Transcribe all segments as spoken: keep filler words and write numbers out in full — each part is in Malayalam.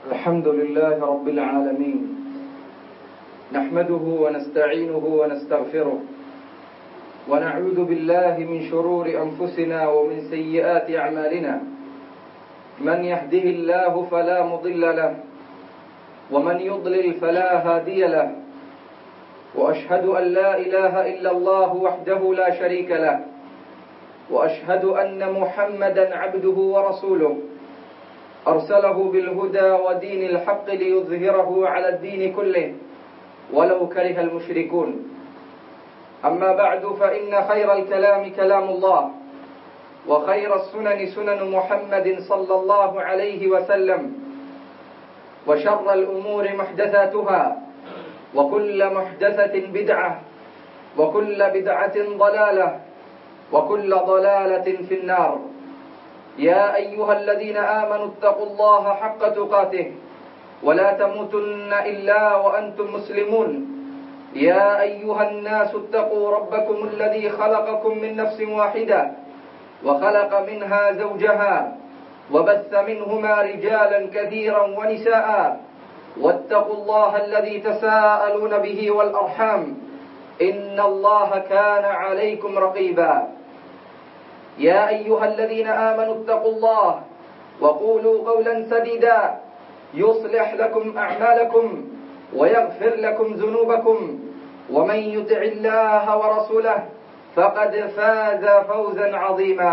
الحمد لله رب العالمين نحمده ونستعينه ونستغفره ونعوذ بالله من شرور أنفسنا ومن سيئات أعمالنا من يهده الله فلا مضل له ومن يضلل فلا هادي له وأشهد أن لا إله إلا الله وحده لا شريك له وأشهد أن محمدا عبده ورسوله أرسله بالهدى ودين الحق ليظهره على الدين كله ولو كره المشركون أما بعد فإن خير الكلام كلام الله وخير السنن سنن محمد صلى الله عليه وسلم وشر الأمور محدثاتها وكل محدثة بدعة وكل بدعة ضلالة وكل ضلالة في النار يا أيها الذين آمنوا اتقوا الله حق تقاته ولا تموتن إلا وأنتم مسلمون يا أيها الناس اتقوا ربكم الذي خلقكم من نفس واحدة وخلق منها زوجها وبث منهما رجالا كثيرا ونساء واتقوا الله الذي تساءلون به والأرحام إن الله كان عليكم رقيبا يا أيها الذين آمنوا اتقوا الله وقولوا قولا سديدا يصلح لكم أعمالكم ويغفر لكم ذنوبكم ومن يطع الله ورسوله فقد فاز فوزا عظيما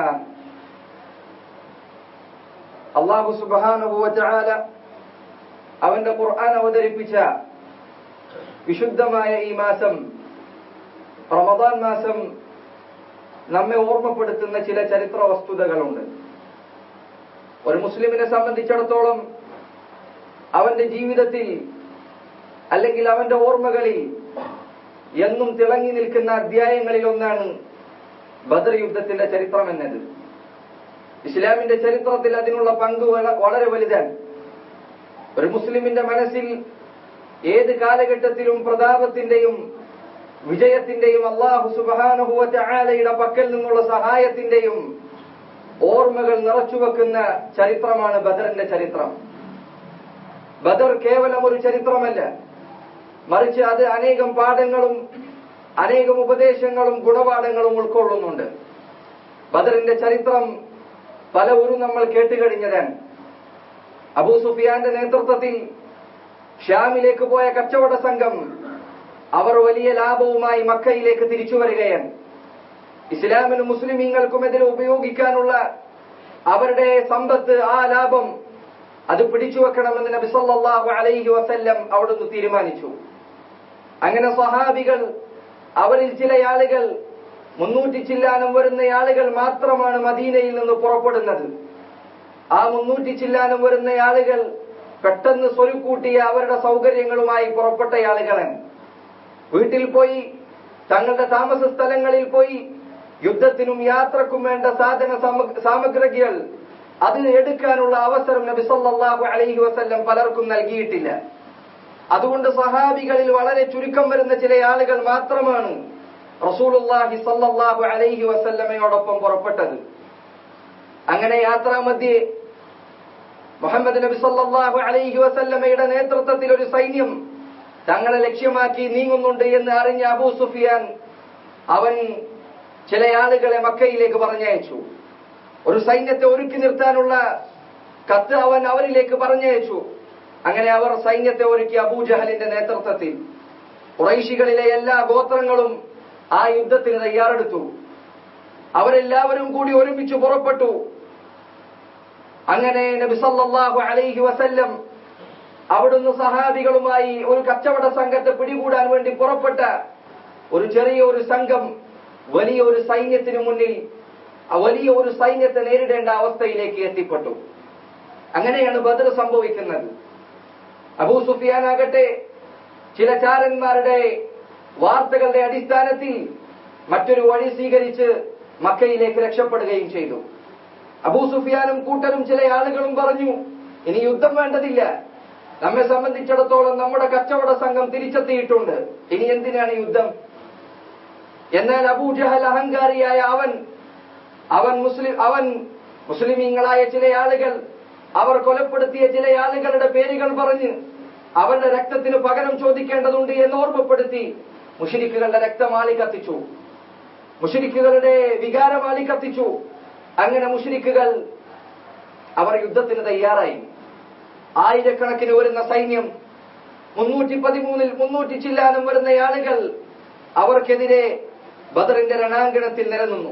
الله سبحانه وتعالى അവന്റെ ഖുർആൻ അവതരിപ്പിച്ച വിശുദ്ധമായ ഈ മാസം റമദാൻ മാസം നമ്മെ ഓർമ്മപ്പെടുത്തുന്ന ചില ചരിത്ര വസ്തുതകളുണ്ട്. ഒരു മുസ്ലിമിനെ സംബന്ധിച്ചിടത്തോളം അവന്റെ ജീവിതത്തിൽ അല്ലെങ്കിൽ അവന്റെ ഓർമ്മകളിൽ എന്നും തിളങ്ങി നിൽക്കുന്ന അധ്യായങ്ങളിൽ ഒന്നാണ് ബദർ യുദ്ധത്തിന്റെ ചരിത്രം എന്നത്. ഇസ്ലാമിന്റെ ചരിത്രത്തിൽ അതിനുള്ള പങ്ക് വളരെ വലുതാണ്. ഒരു മുസ്ലിമിന്റെ മനസ്സിൽ ഏത് കാലഘട്ടത്തിലും പ്രതാപത്തിന്റെയും വിജയത്തിന്റെയും അല്ലാഹു സുബ്ഹാനഹു വ തആലയുടെ പക്കൽ നിന്നുള്ള സഹായത്തിന്റെയും ഓർമ്മകൾ നിറച്ചുവെക്കുന്ന ചരിത്രമാണ് ബദറിന്റെ ചരിത്രം. ബദർ കേവലം ഒരു ചരിത്രമല്ല, മറിച്ച് അത് അനേകം പാഠങ്ങളും അനേകം ഉപദേശങ്ങളും ഗുണപാഠങ്ങളും ഉൾക്കൊള്ളുന്നുണ്ട്. ബദറിന്റെ ചരിത്രം പലവരും നമ്മൾ കേട്ടുകഴിഞ്ഞതാണ്. അബൂ സുഫിയാന്റെ നേതൃത്വത്തിൽ ഷ്യാമിലേക്ക് പോയ കച്ചവട സംഘം അവർ വലിയ ലാഭവുമായി മക്കയിലേക്ക് തിരിച്ചു വരികയാണ്. ഇസ്ലാമിനും മുസ്ലിമീങ്ങൾക്കുമെതിരെ ഉപയോഗിക്കാനുള്ള അവരുടെ സമ്പത്ത്, ആ ലാഭം അത് പിടിച്ചു വെക്കണമെന്ന് നബി സല്ലല്ലാഹു അലൈഹി വസല്ലം അവിടുന്ന് തീരുമാനിച്ചു. അങ്ങനെ സ്വഹാബികൾ, അവരിൽ ചില ആളുകൾ, മുന്നൂറ്റി ചില്ലാനം വരുന്ന ആളുകൾ മാത്രമാണ് മദീനയിൽ നിന്ന് പുറപ്പെടുന്നത്. ആ മുന്നൂറ്റി ചില്ലാനം വരുന്ന ആളുകൾ പെട്ടെന്ന് സ്വരുക്കൂട്ടിയ അവരുടെ സൗകര്യങ്ങളുമായി പുറപ്പെട്ട ആളുകളാണ്. വീട്ടിൽ പോയി, തങ്ങളുടെ താമസ സ്ഥലങ്ങളിൽ പോയി യുദ്ധത്തിനും യാത്രക്കും വേണ്ട സാധന സാമഗ്രികൾ അത് എടുക്കാനുള്ള അവസരം നബി സല്ലല്ലാഹു അലൈഹി വസല്ലം പലർക്കും നൽകിയിട്ടില്ല. അതുകൊണ്ട് സഹാബികളിൽ വളരെ ചുരുക്കം വരുന്ന ചില ആളുകൾ മാത്രമാണ് റസൂലുള്ളാഹി സല്ലല്ലാഹു അലൈഹി വസല്ലമയോടൊപ്പം പുറപ്പെട്ടത്. അങ്ങനെ യാത്രാമധ്യേ മുഹമ്മദ് നബി സല്ലല്ലാഹു അലൈഹി വസല്ലമയുടെ നേതൃത്വത്തിൽ ഒരു സൈന്യം തങ്ങളെ ലക്ഷ്യമാക്കി നീങ്ങുന്നുണ്ട് എന്ന് അറിഞ്ഞ അബൂ സുഫിയാൻ അവൻ ചില ആളുകളെ മക്കയിലേക്ക് പറഞ്ഞയച്ചു. ഒരു സൈന്യത്തെ ഒരുക്കി നിർത്താനുള്ള കത്ത് അവൻ അവരിലേക്ക് പറഞ്ഞയച്ചു. അങ്ങനെ അവർ സൈന്യത്തെ ഒരുക്കി അബൂജഹലിന്റെ നേതൃത്വത്തിൽ. ഖുറൈശികളിലെ എല്ലാ ഗോത്രങ്ങളും ആ യുദ്ധത്തിന് തയ്യാറെടുത്തു. അവരെല്ലാവരും കൂടി ഒരുമിച്ച് പുറപ്പെട്ടു. അങ്ങനെ നബി സല്ലല്ലാഹു അലൈഹി വസല്ലം അവിടുന്ന് സഹാബികളുമായി ഒരു കച്ചവട സംഘത്തെ പിടികൂടാൻ വേണ്ടി പുറപ്പെട്ട ഒരു ചെറിയ ഒരു സംഘം വലിയ ഒരു സൈന്യത്തിന് മുന്നിൽ വലിയ ഒരു സൈന്യത്തെ നേരിടേണ്ട അവസ്ഥയിലേക്ക് എത്തിപ്പെട്ടു. അങ്ങനെയാണ് ബദർ സംഭവിക്കുന്നത്. അബൂ സുഫിയാൻ ആകട്ടെ ചില ചാരന്മാരുടെ വാർത്തകളുടെ അടിസ്ഥാനത്തിൽ മറ്റൊരു വഴി സ്വീകരിച്ച് മക്കയിലേക്ക് രക്ഷപ്പെടുകയും ചെയ്തു. അബൂ സുഫിയാനും കൂട്ടരും ചില ആളുകളും പറഞ്ഞു, ഇനി യുദ്ധം വേണ്ടതില്ല, നമ്മെ സംബന്ധിച്ചിടത്തോളം നമ്മുടെ കച്ചവട സംഘം തിരിച്ചെത്തിയിട്ടുണ്ട്, ഇനി എന്തിനാണ് യുദ്ധം? എന്നാൽ അബൂജഹൽ അഹങ്കാരിയായ അവൻ അവൻ മുസ്ലിം അവൻ മുസ്ലിമീങ്ങളായ ചില ആളുകൾ അവർ കൊലപ്പെടുത്തിയ ചില ആളുകളുടെ പേരുകൾ പറഞ്ഞ് അവരുടെ രക്തത്തിന് പകരം ചോദിക്കേണ്ടതുണ്ട് എന്ന് ഓർമ്മപ്പെടുത്തി മുശ്രിക്കുകളുടെ രക്തമാളി കത്തിച്ചു, മുശ്രിക്കുകളുടെ വികാരമാളി കത്തിച്ചു. അങ്ങനെ മുശ്രിക്കുകൾ അവർ യുദ്ധത്തിന് തയ്യാറായി. ആയിരക്കണക്കിന് വരുന്ന സൈന്യം, മുന്നൂറ്റി പതിമൂന്നിൽ മുന്നൂറ്റി ചില്ലാനും വരുന്ന ആളുകൾ അവർക്കെതിരെ ബദറിന്റെ രണാങ്കണത്തിൽ നിരന്നു.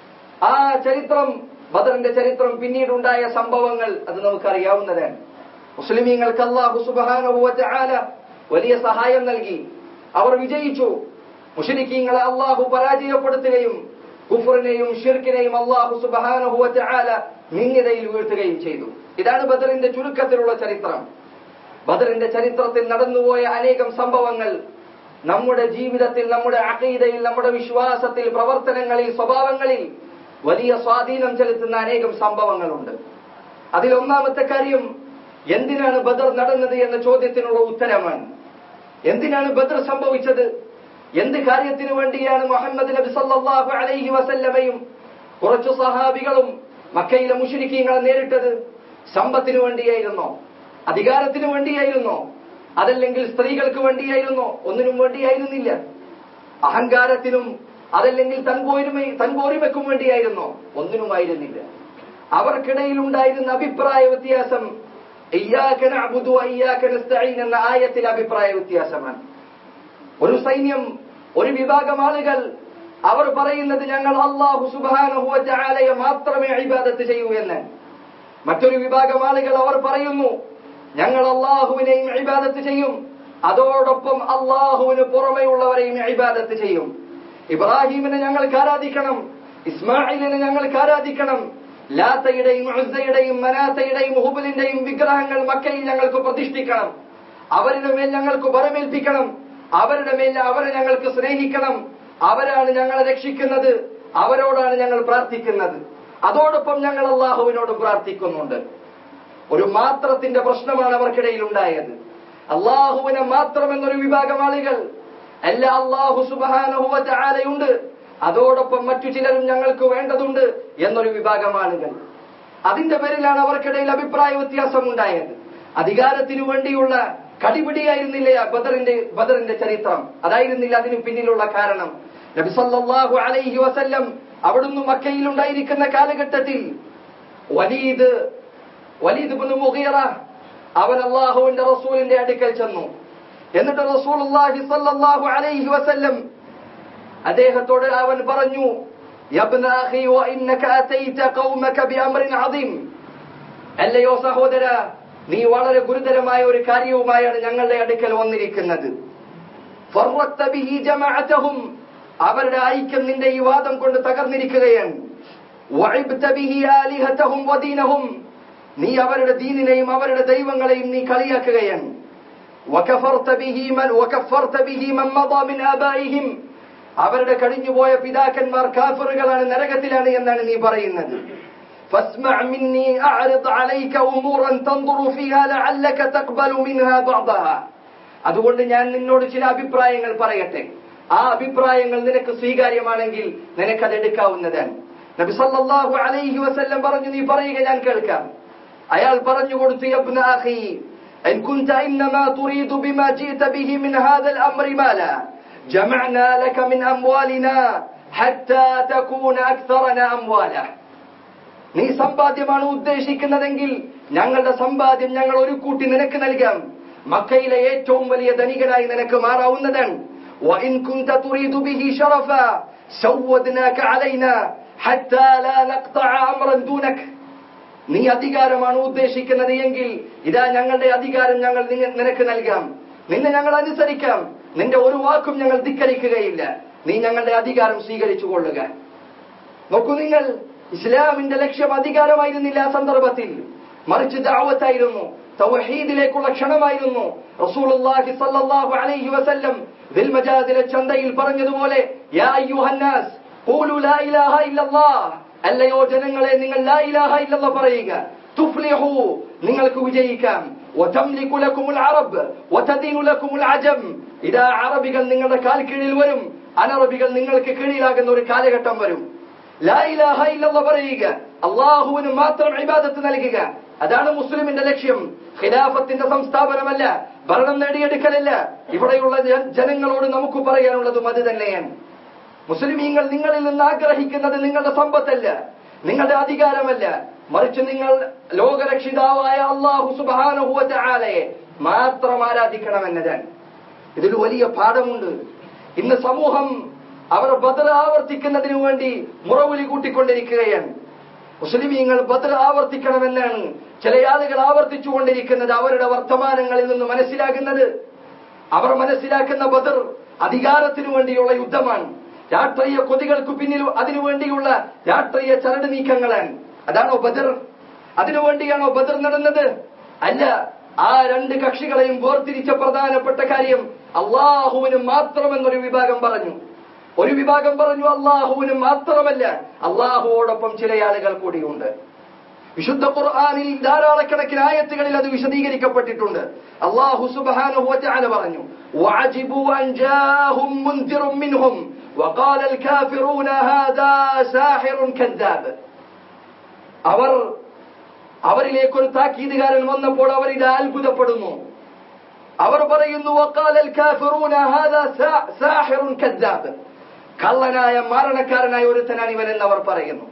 ആ ചരിത്രം, ബദറിന്റെ ചരിത്രം, പിന്നീടുണ്ടായ സംഭവങ്ങൾ അത് നമുക്കറിയാവുന്നതാണ്. മുസ്ലിമീങ്ങൾക്ക് അല്ലാഹു സുബ്ഹാനഹു വ തആല വലിയ സഹായം നൽകി. അവർ വിജയിച്ചു. മുശ്രിക്കീങ്ങളെ അല്ലാഹു പരാജയപ്പെടുത്തുകയും കുഫറിനെയും ഷിർക്കിനെയും അല്ലാഹു സുബ്ഹാനഹു വ തആല നിന്ദിതയിൽ വീഴ്ത്തുകയും ചെയ്തു. ഇതാണ് ബദറിന്റെ ചുരുക്കത്തിലുള്ള ചരിത്രം. ബദറിന്റെ ചരിത്രത്തിൽ നടന്നുപോയ അനേകം സംഭവങ്ങൾ നമ്മുടെ ജീവിതത്തിൽ, നമ്മുടെ അഖീദയിൽ, നമ്മുടെ വിശ്വാസത്തിൽ, പ്രവർത്തനങ്ങളിൽ, സ്വഭാവങ്ങളിൽ വലിയ സ്വാധീനം ചെലുത്തുന്ന അനേകം സംഭവങ്ങളുണ്ട്. അതിലൊന്നാമത്തെ കാര്യം, എന്തിനാണ് ബദർ നടന്നത് എന്ന ചോദ്യത്തിനുള്ള ഉത്തരമാണ്. എന്തിനാണ് ബദർ സംഭവിച്ചത്? എന്ത് കാര്യത്തിനു വേണ്ടിയാണ് മുഹമ്മദ് നബി സല്ലല്ലാഹു അലൈഹി വസല്ലമയും കുറച്ചു സഹാബികളും മക്കയിലെ മുശ്രിക്കീങ്ങളെ നേരിട്ടത്? സമ്പത്തിനു വേണ്ടിയായിരുന്നോ? അധികാരത്തിനു വേണ്ടിയായിരുന്നോ? അതല്ലെങ്കിൽ സ്ത്രീകൾക്ക് വേണ്ടിയായിരുന്നോ? ഒന്നിനും വേണ്ടിയായിരുന്നില്ല. അഹങ്കാരത്തിനും അതല്ലെങ്കിൽ തൻപോരിമ തൻപോരിമയ്ക്കും വേണ്ടിയായിരുന്നോ? ഒന്നിനുമായിരുന്നില്ല. അവർക്കിടയിൽ ഉണ്ടായിരുന്ന അഭിപ്രായ വ്യത്യാസം ഇയ്യാക നഅ്ബുദു വ ഇയ്യാക നസ്തഈൻ എന്ന ആയത്തിലെ അഭിപ്രായ വ്യത്യാസമാണ്. ഒരു സൈന്യം, ഒരു വിഭാഗം ആളുകൾ അവർ പറയുന്നത് ഞങ്ങൾ അല്ലാഹു സുബ്ഹാനഹു വ തആലയെ മാത്രമേ ഇബാദത്ത് ചെയ്യൂ എന്ന്. മറ്റൊരു വിഭാഗം ആളുകൾ അവർ പറയുന്നു ഞങ്ങൾ അല്ലാഹുവിനെയും ഇബാദത്ത് ചെയ്യും, അതോടൊപ്പം അല്ലാഹുവിന് പുറമെയുള്ളവരെയും ഇബാദത്ത് ചെയ്യും. ഇബ്രാഹിമിനെ ഞങ്ങൾക്ക് ആരാധിക്കണം, ഇസ്മായിലിനെ ഞങ്ങൾക്ക് ആരാധിക്കണം, ലാത്തയുടെയും ഉസ്സയുടെയും മനാത്തയുടെയും ഹുബലിന്റെയും വിഗ്രഹങ്ങൾ മക്കയിൽ ഞങ്ങൾക്ക് പ്രതിഷ്ഠിക്കണം, അവരുടെ മേൽ ഞങ്ങൾക്ക് ബലമേൽപ്പിക്കണം, അവരുടെ മേൽ അവരെ ഞങ്ങൾക്ക് സ്നേഹിക്കണം, അവരാണ് ഞങ്ങളെ രക്ഷിക്കുന്നത്, അവരോടാണ് ഞങ്ങൾ പ്രാർത്ഥിക്കുന്നത്, അതോടൊപ്പം ഞങ്ങൾ അള്ളാഹുവിനോട് പ്രാർത്ഥിക്കുന്നുണ്ട്. ഒരു മാത്രത്തിന്റെ പ്രശ്നമാണ് അവർക്കിടയിൽ ഉണ്ടായത്. അള്ളാഹുവിനെ മാത്രം എന്നൊരു വിഭാഗം ആളുകൾ, അല്ല അള്ളാഹു സുബ്ഹാനഹു വ തആലയുണ്ട്, അതോടൊപ്പം മറ്റു ചിലരും ഞങ്ങൾക്ക് വേണ്ടതുണ്ട് എന്നൊരു വിഭാഗം ആളുകൾ. അതിന്റെ പേരിലാണ് അവർക്കിടയിൽ അഭിപ്രായ വ്യത്യാസം ഉണ്ടായത്. അധികാരത്തിനു വേണ്ടിയുള്ള കടിപിടിയായിരുന്നില്ല ബദറിന്റെ ബദറിന്റെ ചരിത്രം. അതായിരുന്നില്ല അതിന് പിന്നിലുള്ള കാരണം. നബി സല്ലല്ലാഹു അലൈഹി വസല്ലം അവിടുന്ന് മക്കയിൽ ഉണ്ടായിരിക്കുന്ന കാലഘട്ടത്തിൽ വലീദ് വലീദ് ഇബ്നു മുഗീറ അവൻ അല്ലാഹുവിന്റെ റസൂലിന്റെ അടുക്കൽ ചെന്നു. എന്നിട്ട് റസൂലുള്ളാഹി സ്വല്ലല്ലാഹു അലൈഹി വസല്ലം അദ്ദേഹത്തോട് അവൻ പറഞ്ഞു, യബ്ന അഖി വ ഇന്നക അതൈത ഖൗമക ബിഅംറിൻ അദീം, അല്ലയോ സഹോദര, നീ വളരെ ഗുരുതരമായ ഒരു കാര്യവുമായാണ് ഞങ്ങളുടെ അടുക്കൽ വന്നിരിക്കുന്നത്. ഫറഖത ബിഹി ജമാഅതഹും, അവരുടെ ഐക്യം നിന്റെ ഈ വാദം കൊണ്ട് തകർന്നിരിക്കുകയാണ്. വഇബ്ത ബിഹി ആലിഹതഹും വദീനഹും, നീ അവരുടെ ദീനിനെയും അവരുടെ ദൈവങ്ങളെയും നീ കളിയാക്കുകയാണ്. വകഫർത ബിഹി മൻ വകഫർത ബിഹി മൻ മദ മിൻ ആബായിഹിം, അവരുടെ കഴിഞ്ഞുപോയ പിതാക്കന്മാർ കാഫിറുകളാണ്, നരകത്തിലാണ് എന്നാണ് നീ പറയുന്നത്. فاسمع مني أعرض عليك أمورا تنظر فيها لعلك تقبل منها بعضها. അതുകൊണ്ട് ഞാൻ നിന്നോട് ചില അഭിപ്രായങ്ങൾ പറയട്ടെ, ആ അഭിപ്രായങ്ങൾ നിനക്ക് സ്വീകാര്യമാണെങ്കിൽ നിനക്കത് എടുക്കാവുന്നതാണ്. നബി സല്ലല്ലാഹു അലൈഹി വസല്ലം പറഞ്ഞു, നീ പറയുക, ഞാൻ കേൾക്കാം. അയാൾ പറഞ്ഞു കൊടുത്തു, യബ്ന അഖി ഇൻ കുൻത ഇന്നമാ തുരീദു ബിമാ ജിഅത ബിഹി മിൻ ഹാദൽ അംരി മാല ജമഅനാ ലക മിൻ അംവാലിനാ ഹത്താ തകൂന അക്തറനാ അംവാല. നീ സമ്പാദ്യമാണ് ഉദ്ദേശിക്കുന്നതെങ്കിൽ ഞങ്ങളുടെ സമ്പാദ്യം ഞങ്ങൾ ഒരു കൂട്ടി നിനക്ക് നൽകാം, മക്കയിലെ ഏറ്റവും വലിയ ധനികനായി നിനക്ക് മാറാവുന്നതാണ്. وإن كنت تريد به شرفا سودناك علينا حتى لا نقطع أمرا دونك. നീ അധികാരമാണ് ഉദ്ദേശിക്കുന്നത് എങ്കിൽ ഇതാ ഞങ്ങളുടെ അധികാരം ഞങ്ങൾ നിനക്ക് നൽകാം, നിന്നെ ഞങ്ങൾ അനുസരിക്കാം, നിന്റെ ഒരു വാക്കും ഞങ്ങൾ ധിക്കരിക്കുകയില്ല, നീ ഞങ്ങളുടെ അധികാരം സ്വീകരിച്ചു കൊള്ളുക. നോക്കൂ നിങ്ങൾ, ഇസ്ലാമിന്റെ ലക്ഷ്യം അധികാരമായിരുന്നില്ല ആ സന്ദർഭത്തിൽ, മറിച്ച് ദഅവത്തായിരുന്നു, തൗഹീദിലേക്കുള്ള ക്ഷണമായിരുന്നു. റസൂലുള്ളാഹി സ്വല്ലല്ലാഹു അലൈഹി വസല്ലം ദിൽ മജാദിലെ ചന്തയിൽ പറഞ്ഞതുപോലെ, യാ അയ്യുഹന്നാസ് ഖൂലു ലാ ഇലാഹ ഇല്ലല്ലാഹ്, അല്ലയോ ജനങ്ങളെ നിങ്ങൾ ലാ ഇലാഹ ഇല്ലല്ലാഹ് പറയുക, തുഫ്ലിഹു, നിങ്ങൾക്ക് വിജയിക്കാം. വതംലികു ലക്കുമുൽ അറബ് വതദീനു ലക്കുമുൽ അജം, ഇദാ അറബികൾ നിങ്ങളുടെ കാൽ കീഴിൽ വരും, അനറബികൾ നിങ്ങൾക്ക് കീഴിലാകുന്ന ഒരു കാലഘട്ടം വരും. ലാ ഇലാഹ ഇല്ലല്ലാഹ് പറയുക, അല്ലാഹുവിന് മാത്രം ഇബാദത്ത് നൽകുക. അതാണ് മുസ്ലിമിന്റെ ലക്ഷ്യം. ഖിലാഫത്തിന്റെ സംസ്ഥാപനമല്ല, ഭരണം നേടിയെടുക്കലല്ല. ഇവിടെയുള്ള ജനങ്ങളോട് നമുക്ക് പറയാനുള്ളതും അത് തന്നെയാണ്. മുസ്ലിമീങ്ങൾ നിങ്ങളിൽ നിന്ന് ആഗ്രഹിക്കുന്നത് നിങ്ങളുടെ സമ്പത്തല്ല, നിങ്ങളുടെ അധികാരമല്ല, മറിച്ച് നിങ്ങൾ ലോകരക്ഷിതാവായ അല്ലാഹു സുബ്ഹാനഹു വ തആലയെ മാത്രം ആരാധിക്കണമെന്നതാണ്. ഇതിൽ വലിയ പാഠമുണ്ട്. ഇന്ന് സമൂഹം അവർ ബദർ ആവർത്തിക്കുന്നതിനു വേണ്ടി മുറവിലി കൂട്ടിക്കൊണ്ടിരിക്കുകയാണ്. മുസ്ലിമീങ്ങൾ ബദർ ആവർത്തിക്കണമെന്നാണ് ചില ആളുകൾ ആവർത്തിച്ചുകൊണ്ടിരിക്കുന്നത്. അവരുടെ വർത്തമാനങ്ങളിൽ നിന്ന് മനസ്സിലാകുന്നത്, അവർ മനസ്സിലാക്കുന്ന ബദർ അധികാരത്തിനു വേണ്ടിയുള്ള യുദ്ധമാണ്, രാഷ്ട്രീയ കൊതികൾക്ക് പിന്നിൽ അതിനുവേണ്ടിയുള്ള രാഷ്ട്രീയ ചരട് നീക്കങ്ങളാണ്. അതാണോ ബദർ? അതിനുവേണ്ടിയാണോ ബദർ നടന്നത്? അല്ല. ആ രണ്ട് കക്ഷികളെയും വേർതിരിച്ച പ്രധാനപ്പെട്ട കാര്യം അള്ളാഹുവിന് മാത്രമെന്നൊരു വിഭാഗം പറഞ്ഞു. ഒരു വിഭാഗം പറഞ്ഞു അള്ളാഹുവിന് മാത്രമല്ല, അള്ളാഹുവോടൊപ്പം ചില ആളുകൾ കൂടിയുണ്ട്. വിശുദ്ധ ഖുർആനിൽ ധാരാളക്കണക്കിന് ആയത്തുകളിൽ അത് വിശദീകരിക്കപ്പെട്ടിട്ടുണ്ട്. അല്ലാഹു സുബ്ഹാനഹു വ തആല പറഞ്ഞു, വഅജിബു അൻ ജാഅഹും മുൻദിറും മിൻഹും വഖാലൽ കാഫിറൂന ഹാദാ സാഹിറുൻ കദ്ദാബ്. അവർ അവരിലേക്ക് ഒരു താക്കീതുകാരൻ വന്നപ്പോൾ അവരിൽ അത്ഭുതപ്പെടുന്നു. അവർ പറയുന്നു, വഖാലൽ കാഫിറൂന ഹാദാ സാഹിറുൻ കദ്ദാബ്, കള്ളനായ മരണക്കാരനായ ഒരുത്തനാണ് ഇവൻ എന്ന് അവർ പറയുന്നു.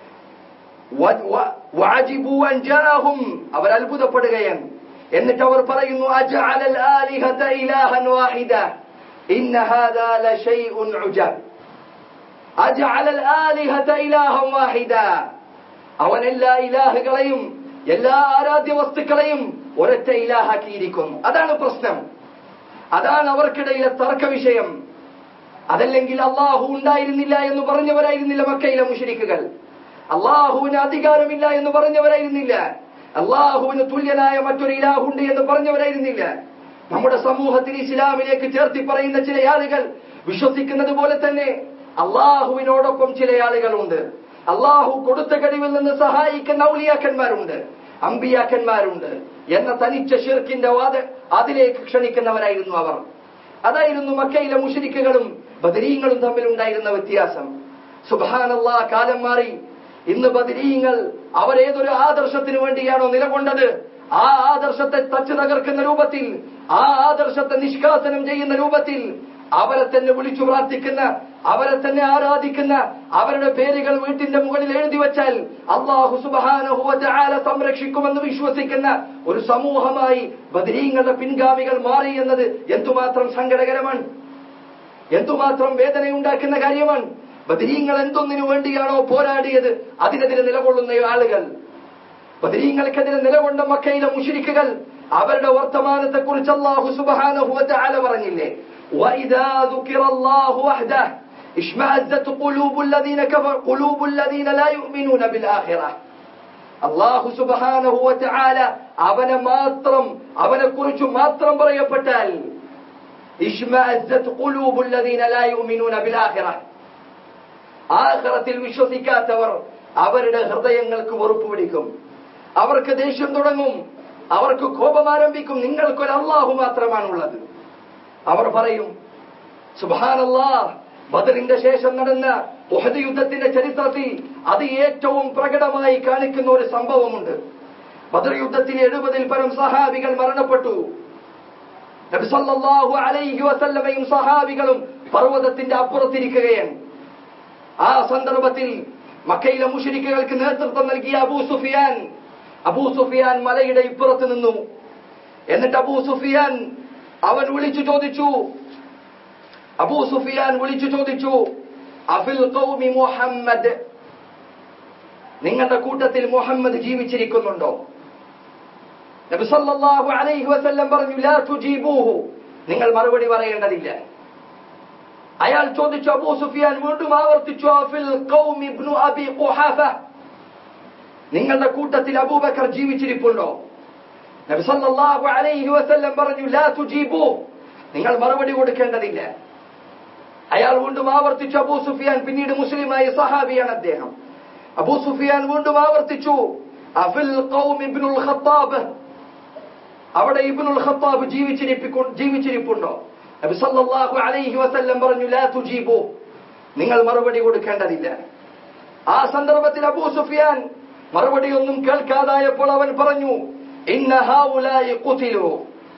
വഅജിബു അൻ ജാഅഹും, അവർ അത്ഭുതപ്പെടുകയാണ്. എന്നിട്ട് അവർ പറയുന്നു, അജഅലൽ ആലിഹത ഇലാഹൻ വാഹിദ ഇന്ന ഹാദാ ലശൈഉൻ ഉജബ്. അജഅലൽ ആലിഹത ഇലാഹൻ വാഹിദ, അവൻ എല്ലാ ഇലാഹുകളെയും എല്ലാ ആരാധ്യ വസ്തുക്കളെയും ഒരൊറ്റ ഇലാഹാക്കിയിരിക്കുന്നു. അതാണ് പ്രശ്നം. അതാണ് അവർക്കിടയിലെ തർക്ക വിഷയം. അതല്ലെങ്കിൽ അള്ളാഹു ഉണ്ടായിരുന്നില്ല എന്ന് പറഞ്ഞവരായിരുന്നില്ല മക്കയിലെ മുശ്രിക്കുകൾ. അള്ളാഹുവിന് അധികാരമില്ല എന്ന് പറഞ്ഞവരായിരുന്നില്ല. അള്ളാഹുവിന് തുല്യനായ മറ്റൊരു ഇലാഹുണ്ട് എന്ന് പറഞ്ഞവരായിരുന്നില്ല. നമ്മുടെ സമൂഹത്തിൽ ഇസ്ലാമിലേക്ക് ചേർത്തി പറയുന്ന ചില ആളുകൾ വിശ്വസിക്കുന്നത് പോലെ തന്നെ അള്ളാഹുവിനോടൊപ്പം ചില ആളുകളുണ്ട്. അള്ളാഹു കൊടുത്ത കഴിവിൽ നിന്ന് സഹായിക്കുന്ന ഔലിയാക്കന്മാരുണ്ട്, അമ്പിയാക്കന്മാരുണ്ട് എന്ന തനിച്ച ശിർക്കിന്റെ വാദ അതിലേക്ക് ക്ഷണിക്കുന്നവരായിരുന്നു അവർ. അതായിരുന്നു മക്കയിലെ മുശ്രിക്കുകളും ബദരീങ്ങളും തമ്മിലുണ്ടായിരുന്ന വ്യത്യാസം. സുബ്ഹാനല്ലാഹ്, കാലം മാറി. ഇന്ന് ബദരീങ്ങൾ അവരേതൊരു ആദർശത്തിന് വേണ്ടിയാണോ നിലകൊണ്ടത്, ആ ആദർശത്തെ തച്ചു തകർക്കുന്ന രൂപത്തിൽ, ആ ആദർശത്തെ നിഷ്കാസനം ചെയ്യുന്ന രൂപത്തിൽ അവരെ തന്നെ വിളിച്ചു പ്രാർത്ഥിക്കുന്ന, അവരെ തന്നെ ആരാധിക്കുന്ന, അവരുടെ പേരുകൾ വീട്ടിന്റെ മുകളിൽ എഴുതി വെച്ചാൽ അല്ലാഹു സുബ്ഹാനഹു വ തആല സംരക്ഷിക്കുമെന്ന് വിശ്വസിക്കുന്ന ഒരു സമൂഹമായി ബദരീങ്ങളുടെ പിൻഗാമികൾ മാറി എന്നത് എന്തുമാത്രം സങ്കടകരമാണ്, എന്തുമാത്രം വേദനയുണ്ടാക്കുന്ന കാര്യമാണ്. ബദരീങ്ങൾ എന്തൊന്നിനു വേണ്ടിയാണോ പോരാടിയത് അതിനെതിരെ നിലകൊള്ളുന്ന ആളുകൾ, ബദരീങ്ങൾക്കെതിരെ നിലകൊണ്ട മക്കയിലെ മുശ്രിക്കുകൾ, അവരുടെ വർത്തമാനത്തെ കുറിച്ച് അല്ലാഹു സുബ്ഹാനഹു വ തആല പറഞ്ഞില്ലേ, വഇദാ ദുകിറല്ലാഹു വഹ്ദഹു ഇശ്മഅസ്സത് ഖുലൂബുൽ ലദീന കഫറു ഖുലൂബുൽ ലദീന ലാ യുഅ്മിനൂന ബിൽ ആഖിറഹ്. അല്ലാഹു സുബ്ഹാനഹു വ തആല അവനെ മാത്രം, അവനെ കുറിച്ച് മാത്രം പറയപ്പെട്ടാൽ ഇശ്മഅസ്സത് ഖുലൂബുൽ ലദീന ലാ യുഅ്മിനൂന ബിൽ ആഖിറഹ്, ആഖിറത്തിൽ വിശ്വസിക്കാത്തവർ അവരുടെ ഹൃദയങ്ങൾക്ക് വെറുപ്പ് പിടിക്കും, അവർക്ക് ദേഷ്യം തുടങ്ങും, അവർക്ക് കോപം ആരംഭിക്കും. നിങ്ങൾക്കൊരു അല്ലാഹു മാത്രമാണുള്ളത്. അവർ പറയും, സുബ്ഹാനല്ലാഹ്, ബദറിന്റെ ശേഷം നടന്ന ഉഹദ് യുദ്ധത്തിന്റെ ചരിത്രത്തിൽ അത് ഏറ്റവും പ്രകടമായി കാണിക്കുന്ന ഒരു സംഭവമുണ്ട്. ബദർ യുദ്ധത്തിൽ എഴുപതിൽ പരം സഹാബികൾ മരണപ്പെട്ടു. നബി സല്ലല്ലാഹു അലൈഹി വസല്ലമയും സഹാബികളും പർവ്വതത്തിന്റെ അപ്പുറത്തിരിക്കുകയാണ്. ആ സന്ദർഭത്തിൽ മക്കയിലെ മുശ്രിക്കുകൾക്ക് നേതൃത്വം നൽകിയ അബൂ സുഫിയാൻ അബൂ സുഫിയാൻ മലയുടെ ഇപ്പുറത്ത് നിന്നു. എന്നിട്ട് അബൂ സുഫിയാൻ അവൻ വിളിച്ചു ചോദിച്ചു അബൂ സുഫിയാൻ വിളിച്ചു ചോദിച്ചു അഫിൽ ഖൗമി മുഹമ്മദ്, നിങ്ങളുടെ കൂട്ടത്തിൽ മുഹമ്മദ് ജീവിച്ചിരിക്കുന്നുണ്ടോ? നബി സല്ലല്ലാഹു അലൈഹി വസല്ലം പറഞ്ഞു, ലാ തുജീബൂഹു, നിങ്ങൾ മറുപടി പറയേണ്ടതില്ല. അയാൾ ചോദിച്ചു, അബൂ സുഫിയാൻ വീണ്ടും ആവർത്തിച്ചു, അഫിൽ ഖൗമി ഇബ്നു അബി ഖുഹാഫ, നിങ്ങളുടെ കൂട്ടത്തിൽ അബൂബക്കർ ജീവിച്ചിരിപ്പുണ്ടോ? നബി സല്ലല്ലാഹു അലൈഹി വസല്ലം പറഞ്ഞു, ലാ തുജീബൂഹു, നിങ്ങൾ മറുപടി കൊടുക്കേണ്ടതില്ല. അയാൾ വീണ്ടും ആവർത്തിച്ചു, അബൂ സുഫിയാൻ പിന്നീട് മുസ്ലിമായ സഹാബിയാണ് അദ്ദേഹം. അബൂ സുഫിയാൻ വീണ്ടും ആവർത്തിച്ചു, അഫിൽ ഖൗമി ഇബ്നുൽ ഖത്താബ്, അവിടെ ഇബ്നുൽ ഖത്താബ് ജീവിച്ചിരിപ്പുണ്ടോ? നബി സല്ലല്ലാഹു അലൈഹി വസല്ലം പറഞ്ഞു, ലാ തുജീബു, നിങ്ങൾ മറുപടി കൊടുക്കേണ്ടതില്ല. ആ സന്ദർഭത്തിൽ അബൂ സുഫിയാൻ മറുപടിയൊന്നും കേൾക്കാതായപ്പോൾ അവൻ പറഞ്ഞു, ഇന്ന ഹൗലായി ഖുതിലു,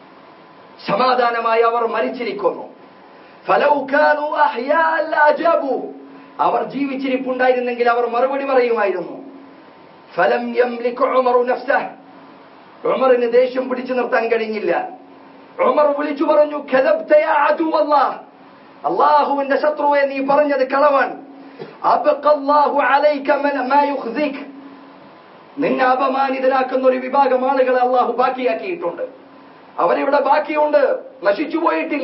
സമാധാനമായി അവർ മരിച്ചിരിക്കുന്നു. ഫലൗ കാനൂ അഹ്യാഅൻ ലഅജബു, അവർ ജീവിച്ചിരിപ്പുണ്ടായിരുന്നെങ്കിൽ അവർ മറുപടി പറയുമായിരുന്നു. ഫലം യംലിക് ഉമറു നഫ്സഹ്, ഉമറിന് ദേഷ്യം പിടിച്ചു നിർത്താൻ കഴിഞ്ഞില്ല. ഉമർ വിളിച്ചു പറഞ്ഞു, കദബ്ത യാ അദുവല്ലാഹ്, അല്ലാഹുവിന്റെ ശത്രുവേ നീ പറഞ്ഞത് കളവാണ്. അബ്ഖല്ലാഹു അലൈക മാ യുഖ്സിക്, നിന്നെ അപമാനിതരാക്കുന്ന ഒരു വിഭാഗം ആളുകളെ അല്ലാഹു ബാക്കിയാക്കിയിട്ടുണ്ട്. അവരിവിടെ ബാക്കിയുണ്ട്, നശിച്ചു പോയിട്ടില്ല.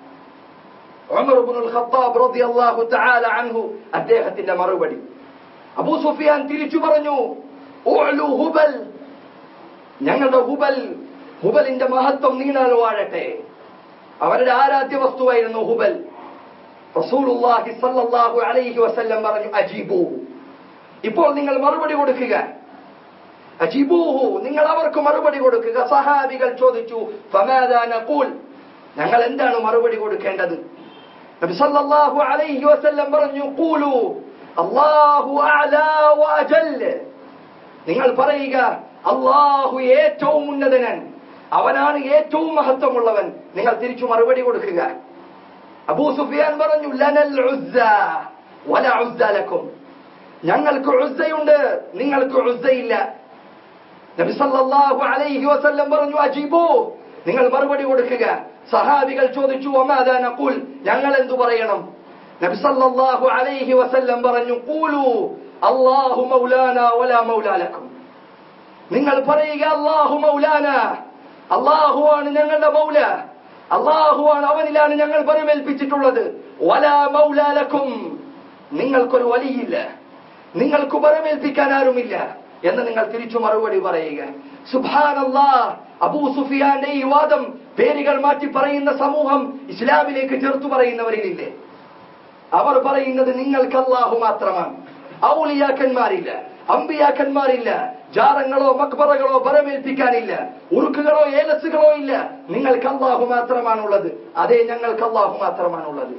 ഉമർ ഇബ്നുൽ ഖത്താബ് റളിയല്ലാഹു തആല അൻഹു അദ്ദേഹത്തിന്റെ മറുപടി. അബൂ സുഫിയാൻ തിരിച്ചു പറഞ്ഞു, ഉഅലു ഹുബൽ, ഞങ്ങളുടെ ഹുബൽ, ഹുബലിന്റെ മഹത്വം നീണാൽ വാഴട്ടെ. അവരുടെ ആരാധ്യ വസ്തുവായിരുന്നു ഹുബൽ. റസൂലുള്ളാഹി സ്വല്ലല്ലാഹു അലൈഹി വസല്ലം പറഞ്ഞു, അജീബൂഹു, ഇപ്പോൾ നിങ്ങൾ മറുപടി കൊടുക്കുക. അജീബൂഹു, നിങ്ങൾ അവർക്ക് മറുപടി കൊടുക്കുക. സഹാബികൾ ചോദിച്ചു, ഫമാദാ നഖൂൽ, ഞങ്ങൾ എന്താണ് മറുപടി കൊടുക്കേണ്ടത്? നബി സല്ലല്ലാഹു അലൈഹി വസല്ലം പറഞ്ഞു, ഖൂലു അല്ലാഹു അഅലാ വഅജൽ, നിങ്ങൾ പറയുക അല്ലാഹു ഏറ്റവും ഉന്നതനാണ്, അവനാണ് ഏറ്റവും മഹത്വമുള്ളവൻ. നിങ്ങൾ തിരിച്ചു മറുപടി കൊടുക്കുക. അബൂ സുഫിയാൻ പറഞ്ഞു, ലനൽ ഉസ്സ വല ഉസ്സ ലക്കും, ഞങ്ങൾക്ക് ഉസ്സയുണ്ട്, നിങ്ങൾക്ക് ഉസ്സയില്ല. നബി സല്ലല്ലാഹു അലൈഹി വസല്ലം പറഞ്ഞു, അജീബൂ, നിങ്ങൾ മറുപടി കൊടുക്കുക. സഹാബികൾ ചോദിച്ചു, വമാദാ നഖൂൽ, ഞങ്ങൾ എന്തു പറയണം? നബി സല്ലല്ലാഹു അലൈഹി വസല്ലം പറഞ്ഞു, ഖൂലു അല്ലാഹു മൗലാനാ വലാ മൗലാ ലക്കും, നിങ്ങൾ പറയുക അല്ലാഹു മൗലാനാ, അല്ലാഹുവാണ് ഞങ്ങളുടെ മൗല, അല്ലാഹുവാണ്, അവനിലാണ് ഞങ്ങൾ ബലമേൽപ്പിച്ചിട്ടുള്ളത്. വലാ മൗലാ ലക്കും, നിങ്ങൾക്കൊരു വലിയില്ല, നിങ്ങൾക്ക് ബലമേൽപ്പിക്കാൻ ആരുമില്ല എന്ന് നിങ്ങൾ തിരിച്ചു മറുപടി പറയുക. സുബ്ഹാനല്ലാഹ്, അബൂ സുഫിയാന്റെ ഈ വാദം പേരുകൾ മാറ്റി പറയുന്ന സമൂഹം ഇസ്ലാമിലേക്ക് ചേർത്തു പറയുന്നവരിലില്ലേ? അവർ പറയുന്നത് നിങ്ങൾക്ക് അല്ലാഹു മാത്രമാണ്, ഔലിയാക്കന്മാരില്ല, അമ്പിയാക്കന്മാരില്ല, ജാറങ്ങളോ മക്ബറകളോ ബലമേൽപ്പിക്കാനില്ല, ഉറുക്കുകളോ ഏലസുകളോ ഇല്ല, നിങ്ങൾക്ക് അല്ലാഹു മാത്രമാണുള്ളത്. അതേ, ഞങ്ങൾക്ക് അല്ലാഹു മാത്രമാണുള്ളത്.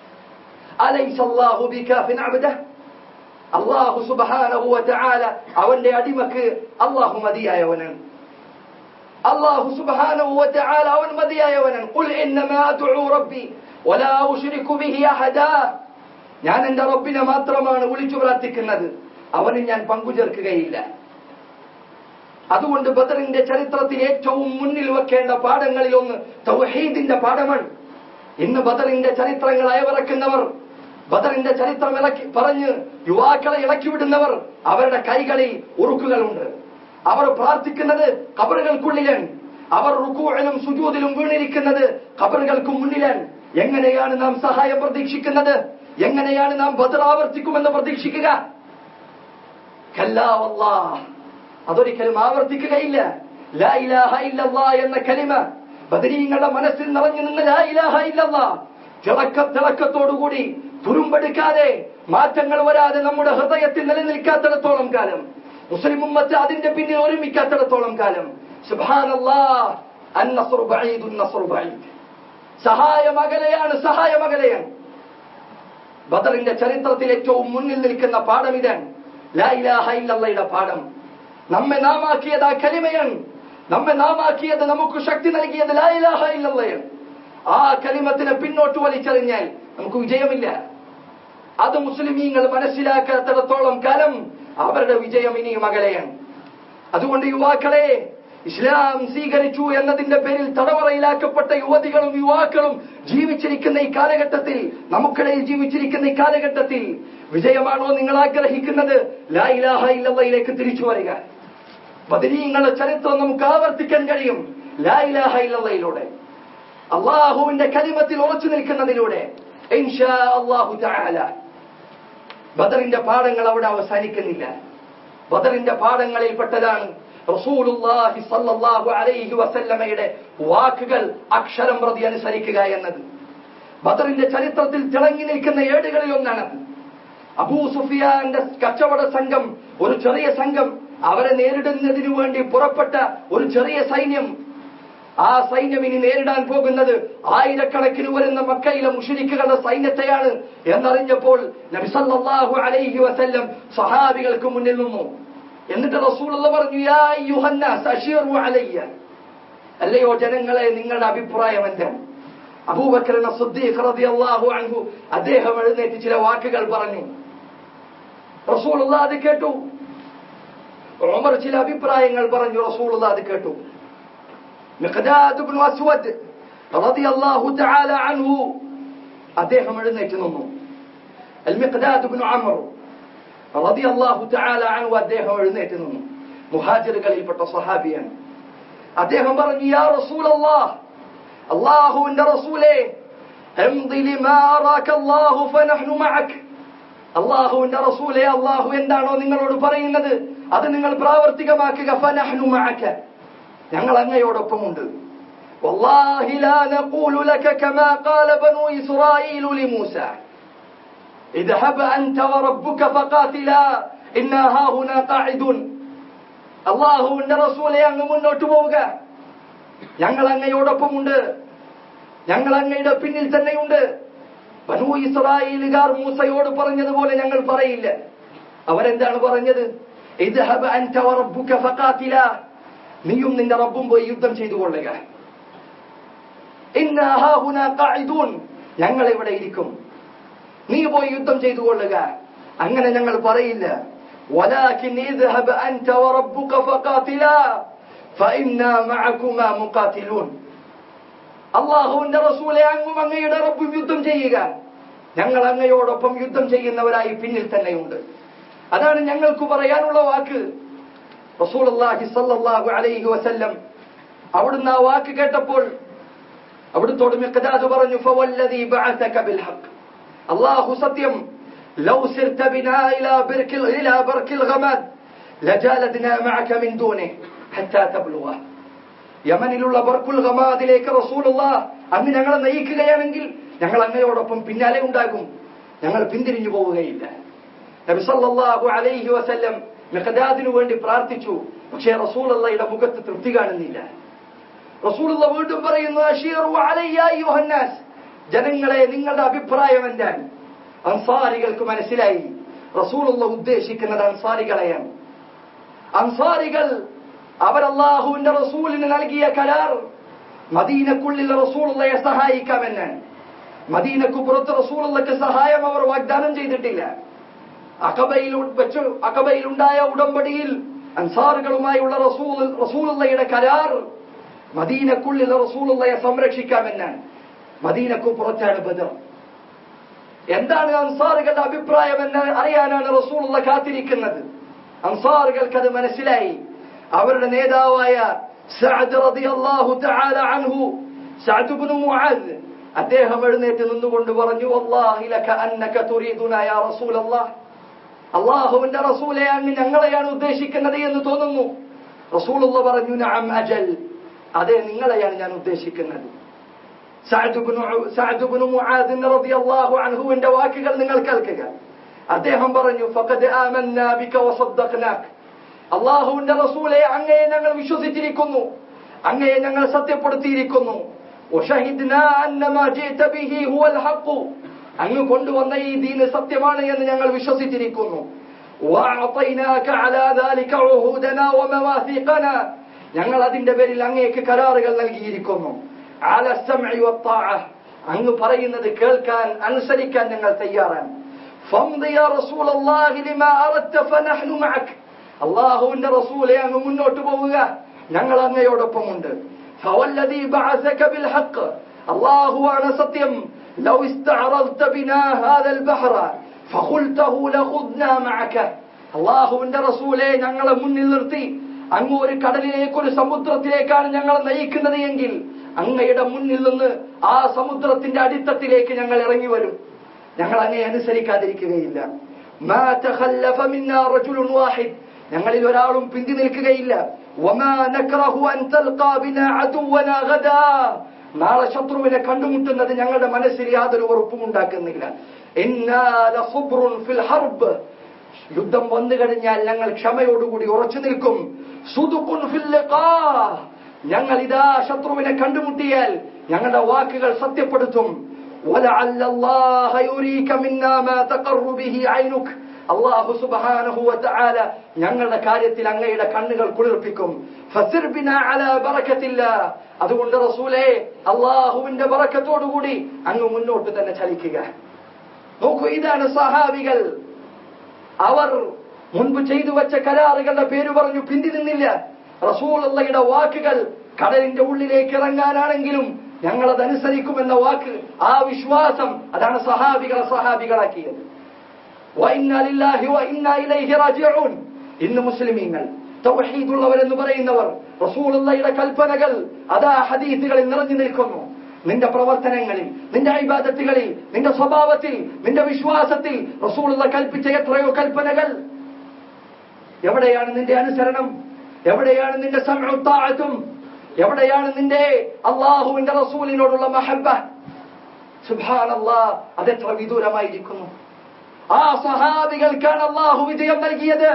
അലൈസല്ലാഹു ബികാഫിൻ അബ്ദഹ്, അല്ലാഹു സുബ്ഹാനഹു വ തആല അവന്റെ അടിമക്ക് അല്ലാഹു മതിയായവനാണ്. അല്ലാഹു സുബ്ഹാനഹു വ തആല അവൻ മതിയായവനാണ്. ഖുൽ ഇന്നമാ അദ്ഉ റബ്ബി വലാ ഉശ്രികു ബിഹി അഹദാ, ഞാൻ എന്റെ റബ്ബിനെ മാത്രമാണ് വിളിച്ചു പ്രാർത്ഥിക്കുന്നത്, അവന് ഞാൻ പങ്കുചേർക്കുകയില്ല. അതുകൊണ്ട് ബദറിന്റെ ചരിത്രത്തിൽ ഏറ്റവും മുന്നിൽ വെക്കേണ്ട പാഠങ്ങളിൽ ഒന്ന് തൗഹീദിന്റെ പാഠമാണ്. ഇന്ന് ബദറിന്റെ ചരിത്രങ്ങൾ അയവിറക്കുന്നവർ, ബദറിന്റെ ചരിത്രം ഇളക്കി പറഞ്ഞ് യുവാക്കളെ ഇളക്കിവിടുന്നവർ, അവരുടെ കൈകളിൽ ഉറുക്കുകളുണ്ട്. അവർ പ്രാർത്ഥിക്കുന്നത് ഖബറുകൾക്കുള്ളിലാണ്, അവർ റുകൂഇലും സുജൂദിലും വീണിരിക്കുന്നത് ഖബറുകൾക്ക് മുന്നിലാണ്. എങ്ങനെയാണ് നാം സഹായം പ്രതീക്ഷിക്കുന്നത്? എങ്ങനെയാണ് നാം ബദർ ആവർത്തിക്കുമെന്ന് പ്രതീക്ഷിക്കുക? കല്ലാ വല്ലാഹ്, അതൊരിക്കലും ആവർത്തിക്കുകയില്ല. ലാ ഇലാഹ ഇല്ലല്ലാഹ് എന്ന കലിമ ബദരീങ്ങളുടെ മനസ്സിൽ നിറഞ്ഞു നിന്ന് ലാ ഇലാഹ ഇല്ലല്ലാഹ് തിളക്ക തിളക്കത്തോടുകൂടി തുരുമ്പെടുക്കാതെ, മാറ്റങ്ങൾ വരാതെ നമ്മുടെ ഹൃദയത്തിൽ നിലനിൽക്കാത്തിടത്തോളം കാലം, മുസ്ലിം ഉമ്മത്ത് അതിന്റെ പിന്നിൽ ഒരുമിക്കാത്തിടത്തോളം കാലം, സുബ്ഹാനല്ലാഹ്, അൻ-നസ്റു ബഈദുൻ നസ്റു ബഈദ്, സഹായം അകലെയാണ്, സഹായം അകലെയാണ്. ബദറിന്റെ ചരിത്രത്തിൽ ഏറ്റവും മുന്നിൽ നിൽക്കുന്ന പാഠം ഇതാണ്, ലാ ഇലാഹ ഇല്ലല്ലാഹയുടെ പാഠം. നമ്മെ നാമാക്കിയത് ആ കലിമയാണ്, നമ്മെ നാമാക്കിയത്, നമുക്ക് ശക്തി നൽകിയത് ലാ ഇലാഹ ഇല്ലല്ലാഹയാണ്. ആ കലിമത്തിനെ പിന്നോട്ട് വലിച്ചെറിഞ്ഞാൽ നമുക്ക് വിജയമില്ല. അത് മുസ്ലിമീങ്ങൾ മനസ്സിലാക്കാത്തിടത്തോളം കാലം അവരുടെ വിജയം ഇനിയും അകലെയാണ്. അതുകൊണ്ട് യുവാക്കളെ, ഇസ്ലാം സ്വീകരിച്ചു എന്നതിന്റെ പേരിൽ തടവറയിലാക്കപ്പെട്ട യുവതികളും യുവാക്കളും ജീവിച്ചിരിക്കുന്ന ഈ കാലഘട്ടത്തിൽ, നമുക്കിടയിൽ ജീവിച്ചിരിക്കുന്ന ഈ കാലഘട്ടത്തിൽ വിജയമാണോ നിങ്ങൾ ആഗ്രഹിക്കുന്നത്? ലാ ഇലാഹ ഇല്ലല്ലാഹിലേക്ക് തിരിച്ചു വരിക. ബദരീങ്ങളുടെ ചരിത്രം നമുക്ക് ആവർത്തിക്കാൻ കഴിയും ലാ ഇലാഹ ഇല്ലല്ലാഹിലൂടെ, അള്ളാഹുവിന്റെ കലിമത്തിൽ ഉറച്ചു നിൽക്കുന്നതിലൂടെ ഇൻഷാ അല്ലാഹു തആല. ബദറിന്റെ പാഠങ്ങൾ അവിടെ അവസാനിക്കുന്നില്ല. ബദറിന്റെ പാഠങ്ങളിൽ പെട്ടതാണ് റസൂലുള്ളാഹി സ്വല്ലല്ലാഹു അലൈഹി വസല്ലമയുടെ വാക്കുകൾ അക്ഷരം പ്രതി അനുസരിക്കുക എന്നത്. ബദറിന്റെ ചരിത്രത്തിൽ തിളങ്ങി നിൽക്കുന്ന ഏടുകളിൽ ഒന്നാണത്. അബൂ സുഫിയാന്റെ കച്ചവട സംഘം, ഒരു ചെറിയ സംഘം, അവരെ നേരിടുന്നതിനു വേണ്ടി പുറപ്പെട്ട ഒരു ചെറിയ സൈന്യം, ആ സൈന്യം ഇനി നേരിടാൻ പോകുന്നത് ആയിരക്കണക്കിന് വരുന്ന മക്കയിലെ മുശ്രിക്കുകളുടെ സൈന്യത്തെയാണ് എന്നറിഞ്ഞപ്പോൾ നബി സല്ലല്ലാഹു അലൈഹി വസല്ലം സഹാബികൾക്ക് മുന്നിൽ നിന്നു. എന്നിട്ട് റസൂലുള്ളാഹി പറഞ്ഞു, യാ അയ്യുഹന്നാസ് അശീറു അലയ്യ, അല്ലയോ ജനങ്ങളെ, നിങ്ങളുടെ അഭിപ്രായം എന്താണ്? അബൂബക്കർ സിദ്ദീഖ് റളിയല്ലാഹു അൻഹു അദ്ദേഹം എഴുന്നേറ്റ് ചില വാക്കുകൾ പറഞ്ഞു. റസൂലുള്ളാഹി അത് കേട്ടു. ഉമർ ചില അഭിപ്രായങ്ങൾ പറഞ്ഞു. റസൂലുള്ളാഹി അത് കേട്ടു. മിഖ്ദാദ് ഇബ്നു അസ്വദ് റളിയല്ലാഹു തആല അൻഹു അദ്ദേഹം എഴുന്നേറ്റ് നിന്നു. അൽ മിഖ്ദാദ് ഇബ്നു അംർ റളിയല്ലാഹു തആല അൻഹു അദ്ദേഹം എഴുന്നേറ്റ് നിന്നു. മുഹാജിറുകളിൽപ്പെട്ട സ്വഹാബിയാണ്. അദ്ദേഹം പറഞ്ഞു, യാ റസൂലല്ലാഹ്, അല്ലാഹുവിന്റെ റസൂലേ, അംദി ലിമാ അറാക അല്ലാഹു ഫനഹ്നു മഅക്. അല്ലാഹുവിന്റെ റസൂലേ, അല്ലാഹു എന്താണോ നിങ്ങളോട് പറയുന്നത് അത് നിങ്ങൾ പ്രാവർത്തികമാക്കുക. ഫനഹ്നു മഅക, ഞങ്ങൾ അങ്ങയോടൊപ്പമുണ്ട്. വല്ലാഹി ലാ നഖൂലു ലക കമാ ഖാല ബനൂ ഇസ്രായീൽ ലിമൂസ, ഇദ്ഹബ അൻത വറബ്ബുക ഫഖാതിലാ ഇന്നാ ഹാഹുനാ ഖാഇദുൻ. അല്ലാഹുവിന്റെ റസൂലേ, അങ്ങ് മുന്നോട്ട് പോവുക, ഞങ്ങൾ അങ്ങയോടൊപ്പമുണ്ട്, ഞങ്ങൾ അങ്ങയുടെ പിന്നിൽ തന്നെയുണ്ട്. ബനൂ ഇസ്രായേലുകാർ മൂസയോട് പറഞ്ഞതുപോലെ ഞങ്ങൾ പറയില്ല. അവരെന്താണ് പറഞ്ഞത്? ഇദ്ഹബ അൻത വറബ്ബുക ഫഖാതിലാ, നീയും നിന്റെ റബ്ബും പോയി യുദ്ധം ചെയ്തു കൊള്ളുക. ഇന്നാ ഹാഹുനാ ഖാഇദൂൻ, ഞങ്ങൾ ഇവിടെ ഇരിക്കും, നീ പോയി യുദ്ധം ചെയ്തു കൊള്ളുക. അങ്ങനെ ഞങ്ങൾ പറയില്ല. വലാകിൻ ഇദ്ഹബ അൻത വറബ്ബുക ഫഖാതിലാ ഫഇന്നാ മഅകുമാ മുഖാതിലൂൻ. അല്ലാഹുവിന്റെ റസൂലേ, അങ്ങും അങ്ങയുടെ റബ്ബും യുദ്ധം ചെയ്യുക, ഞങ്ങൾ അങ്ങയോടൊപ്പം യുദ്ധം ചെയ്യുന്നവരായി പിന്നിൽ തന്നെയുണ്ട്. അതാണ് ഞങ്ങൾക്ക് പറയാനുള്ള വാക്ക്. റസൂലുള്ളാഹി സ്വല്ലല്ലാഹു അലൈഹി വസല്ലം അവിടുന്ന് ആ വാക്ക് കേട്ടപ്പോൾ അവിടുത്തോട് മിഖ്ദാദ് പറഞ്ഞു, ഫവല്ലദീ ബഅസക ബിൽ ഹഖ്, അല്ലാഹു സത്യം, ലൗ സിർത ബിനാ ഇലാ ബർകിൽ ഇലാ ബർകിൽ ഗമാദ് ലജാലദ്നാ മഅക മിൻ ദൂനിഹി ഹത്താ തബ്ലുഗ. യമനിലുള്ള ബർകുൽ ഗമാദിലേക്ക് റസൂലുള്ളാഹ് അങ്ങ് ഞങ്ങളെ നയിക്കുകയാണെങ്കിൽ ഞങ്ങൾ അങ്ങയോടൊപ്പം പിന്നാലെ ഉണ്ടാകും, ഞങ്ങൾ പിന്തിരിഞ്ഞു പോവുകയില്ല. നബി സല്ലല്ലാഹു അലൈഹി വസല്ലം മിഖ്ദാദിനു വേണ്ടി പ്രാർത്ഥിച്ചു. പക്ഷേ റസൂലുള്ളാഹിയുടെ മുഖത്ത് തൃപ്തി കാണുന്നില്ല. റസൂലുള്ളാഹി വീണ്ടും പറയുന്നു, അശീറു അലയ്യ അയ്യുഹന്നാസ്, ജനങ്ങളെ, നിങ്ങളുടെ അഭിപ്രായം എന്താണ്? അൻസാരികൾക്ക് മനസ്സിലായി റസൂലുള്ളാഹി ഉദ്ദേശിക്കുന്നത് അൻസാരികളെയാണ്. അൻസാരികൾ അവർ അല്ലാഹുവിന്റെ റസൂലിന് നൽകിയ കരാർ മദീനക്കുള്ളിൽ റസൂലുള്ളാഹിയെ സഹായിക്കാമെന്നാണ്. മദീനക്കു പുറത്ത് റസൂലുള്ളാഹിക്ക് സഹായം അവർ വാഗ്ദാനം ചെയ്തിട്ടില്ല. അഖബയിൽ വെച്ച് അഖബയിലുണ്ടായ ഉടമ്പടിയിൽ അൻസാറുകളുമായുള്ള റസൂൽ റസൂലുള്ളാഹിയുടെ കരാർ മദീനക്കുള്ളിൽ റസൂലുള്ളാഹിയെ സംരക്ഷിക്കാമെന്നാണ്. മദീനക്കു പുറത്താണ് ബദർ. എന്താണ് അൻസാറുകളുടെ അഭിപ്രായം എന്ന് അറിയാനാണ് റസൂലുള്ളാഹി കാത്തിരിക്കുന്നത്. അൻസാറുകൾക്ക് അത് മനസ്സിലായി. അവരുടെ നേതാവായ സഅദ് റളിയല്ലാഹു തആല അൻഹു, സഅദ് ഇബ്നു മുആദ്, അദ്ദേഹം എഴുന്നേറ്റ് നിന്നുകൊണ്ട് പറഞ്ഞു, വല്ലാഹി ലക അന്നക തുരീദുനാ യാ റസൂലല്ലാഹ്, അല്ലാഹുവിന്റെ റസൂലേ, അങ്ങ് ഞങ്ങളെയാണ് ഉദ്ദേശിക്കുന്നത് എന്ന് തോന്നുന്നു. റസൂലുള്ളാഹി പറഞ്ഞു, നഅം അജൽ, അതെ, നിങ്ങളെയാണ് ഞാൻ ഉദ്ദേശിക്കുന്നത്. Saad ibn Saad ibn Muadh റളിയല്ലാഹു അൻഹുവിന്റെ വാക്കുകൾ നിങ്ങൾ കേൾക്കുക. അദ്ദേഹം പറഞ്ഞു, ഫഖദ് ആമന്നാ ബിക വസദ്ദഖ്നാക, അല്ലാഹുവിന്റെ റസൂലേ, അങ്ങയെ ഞങ്ങൾ വിശ്വസിച്ചിരിക്കുന്നു, അങ്ങയെ ഞങ്ങൾ സത്യപ്പെടുത്തിയിരിക്കുന്നു. വശഹിദ്നാ അന്നമാ ജിഅത ബിഹി ഹുവൽ ഹഖ്, അങ്ങ് കൊണ്ടുവന്ന ഈ ദീന് സത്യമാണ് എന്ന് ഞങ്ങൾ വിശ്വസിച്ചിരിക്കുന്നു. വഅതൈനാക അലാ ദാലിക ഉഹൂദനാ വമവാസിഖനാ, ഞങ്ങൾ അതിന്റെ പേരിൽ അങ്ങേക്ക് കരാറുകൾ നൽകിയിരിക്കുന്നു. അല സമഇ വത്താഅ, അങ്ങ് പറയുന്നത് കേൾക്കാൻ അനുസരിക്കാൻ ഞങ്ങൾ തയ്യാറാണ്. ഫംദി യാ റസൂലല്ലാഹി ലിമാ അറദ്ത ഫനഹ്നു മഅക, അല്ലാഹുവിന്റെ റസൂലേ, അങ്ങ് മുന്നോട്ട് പോവുക, ഞങ്ങൾ അങ്ങയോടൊപ്പമുണ്ട്. ഫവല്ലദീ ബഅസക ബിൽ ഹഖ്, അല്ലാഹുവാണ് സത്യം, ലൗ ഇസ്തഅറദ്ത ബിനാ ഹാദൽ ബഹ്റ ഫഖുൽതഹു ലഖുദ്നാ മഅക, അല്ലാഹുവിന്റെ റസൂലേ, ഞങ്ങളെ മുന്നിൽ നിർത്തി അങ്ങ് ഒരു കടലിലേക്ക്, ഒരു സമുദ്രത്തിലേക്കാണ് ഞങ്ങൾ നയിക്കുന്നത് എങ്കിൽ അങ്ങയുടെ മുന്നിൽ നിന്ന് ആ സമുദ്രത്തിന്റെ അടിത്തട്ടിലേക്ക് ഞങ്ങൾ ഇറങ്ങി വരും, ഞങ്ങൾ അങ്ങയെ അനുസരിക്കാതിരിക്കുകയില്ല. മാ തഖല്ലഫ മിന്നാ റജുലുൻ വാഹിദ്, ഞങ്ങളിൽ ഒരാളും പിന്തി നിൽക്കുകയില്ല. വമാ നക്റഹു അൻ തൽഖാ ബിനാ അദുവനാ ഗദാ, നാളെ ശത്രുവിനെ കണ്ടുമുട്ടുന്നത് ഞങ്ങളുടെ മനസ്സിൽ യാതൊരു ഉറപ്പും ഉണ്ടാക്കുന്നില്ല. ഇന്നാ ലസുബ്റുൻ ഫിൽ ഹർബ്, യുദ്ധം വന്നു കഴിഞ്ഞാൽ ഞങ്ങൾ ക്ഷമയോടുകൂടി ഉറച്ചു നിൽക്കും. സുദുഖുൻ ഫിൽ ലിഖാ, ഞങ്ങൾ ഇതാ ശത്രുവിനെ കണ്ടുമുട്ടിയാൽ ഞങ്ങളുടെ വാക്കുകൾ സത്യപ്പെടുത്തും. അല്ലാഹു സുബ്ഹാനഹു വ തആല ഞങ്ങളുടെ കാര്യത്തിൽ അങ്ങയുടെ കണ്ണുകൾ കുളിർപ്പിക്കും. ഫസിർ ബിനാ അലാ ബറകത്തില്ലാഹ്. അതുകൊണ്ട് റസൂലേ, അല്ലാഹുവിന്റെ ബറക്കത്തോടുകൂടി അങ്ങ് മുന്നോട്ട് തന്നെ ചലിക്കുക. നോക്കൂ, ഇതാണ് സഹാബികൾ. അവർ മുൻപ് ചെയ്തു വെച്ച കരാറുകളുടെ പേര് പറഞ്ഞു പിന്തി നിന്നില്ല. റസൂലുള്ളാഹിയുടെ വാക്കുകൾ കടലിന്റെ ഉള്ളിലേക്ക് ഇറങ്ങാനാണെങ്കിലും ഞങ്ങളതനുസരിക്കുമെന്ന വാക്ക്, ആ വിശ്വാസം, അതാണ് സഹാബികളെ സഹാബികളാക്കിയത്. ഇന്ന് മുസ്ലിമീങ്ങൾ, തൗഹീദുള്ളവരെന്ന് പറയുന്നവർ, റസൂലുള്ളാഹിയുടെ കൽപ്പനകൾ അതാ ഹദീസുകളിൽ നിറഞ്ഞു നിൽക്കുന്നു. നിന്റെ പ്രവർത്തനങ്ങളിൽ, നിന്റെ ഇബാദത്തുകളിൽ, നിന്റെ സ്വഭാവത്തിൽ, നിന്റെ വിശ്വാസത്തിൽ റസൂലുള്ളാഹി കൽപ്പിച്ച എത്രയോ കൽപ്പനകൾ. എവിടെയാണ് നിന്റെ അനുസരണം? എവിടെയാണ് നിന്റെ സമഉ തഅത്തും? എവിടെയാണ് നിന്റെ അല്ലാഹുവിന്റെ റസൂലിനോടുള്ള മഹബ്ബ? സുബ്ഹാനല്ലാഹ്, അതെത്ര വിദൂരമായിരിക്കുന്നു. ആ സഹാബികൾക്കാണ് അല്ലാഹു വിജയം നൽകിയത്.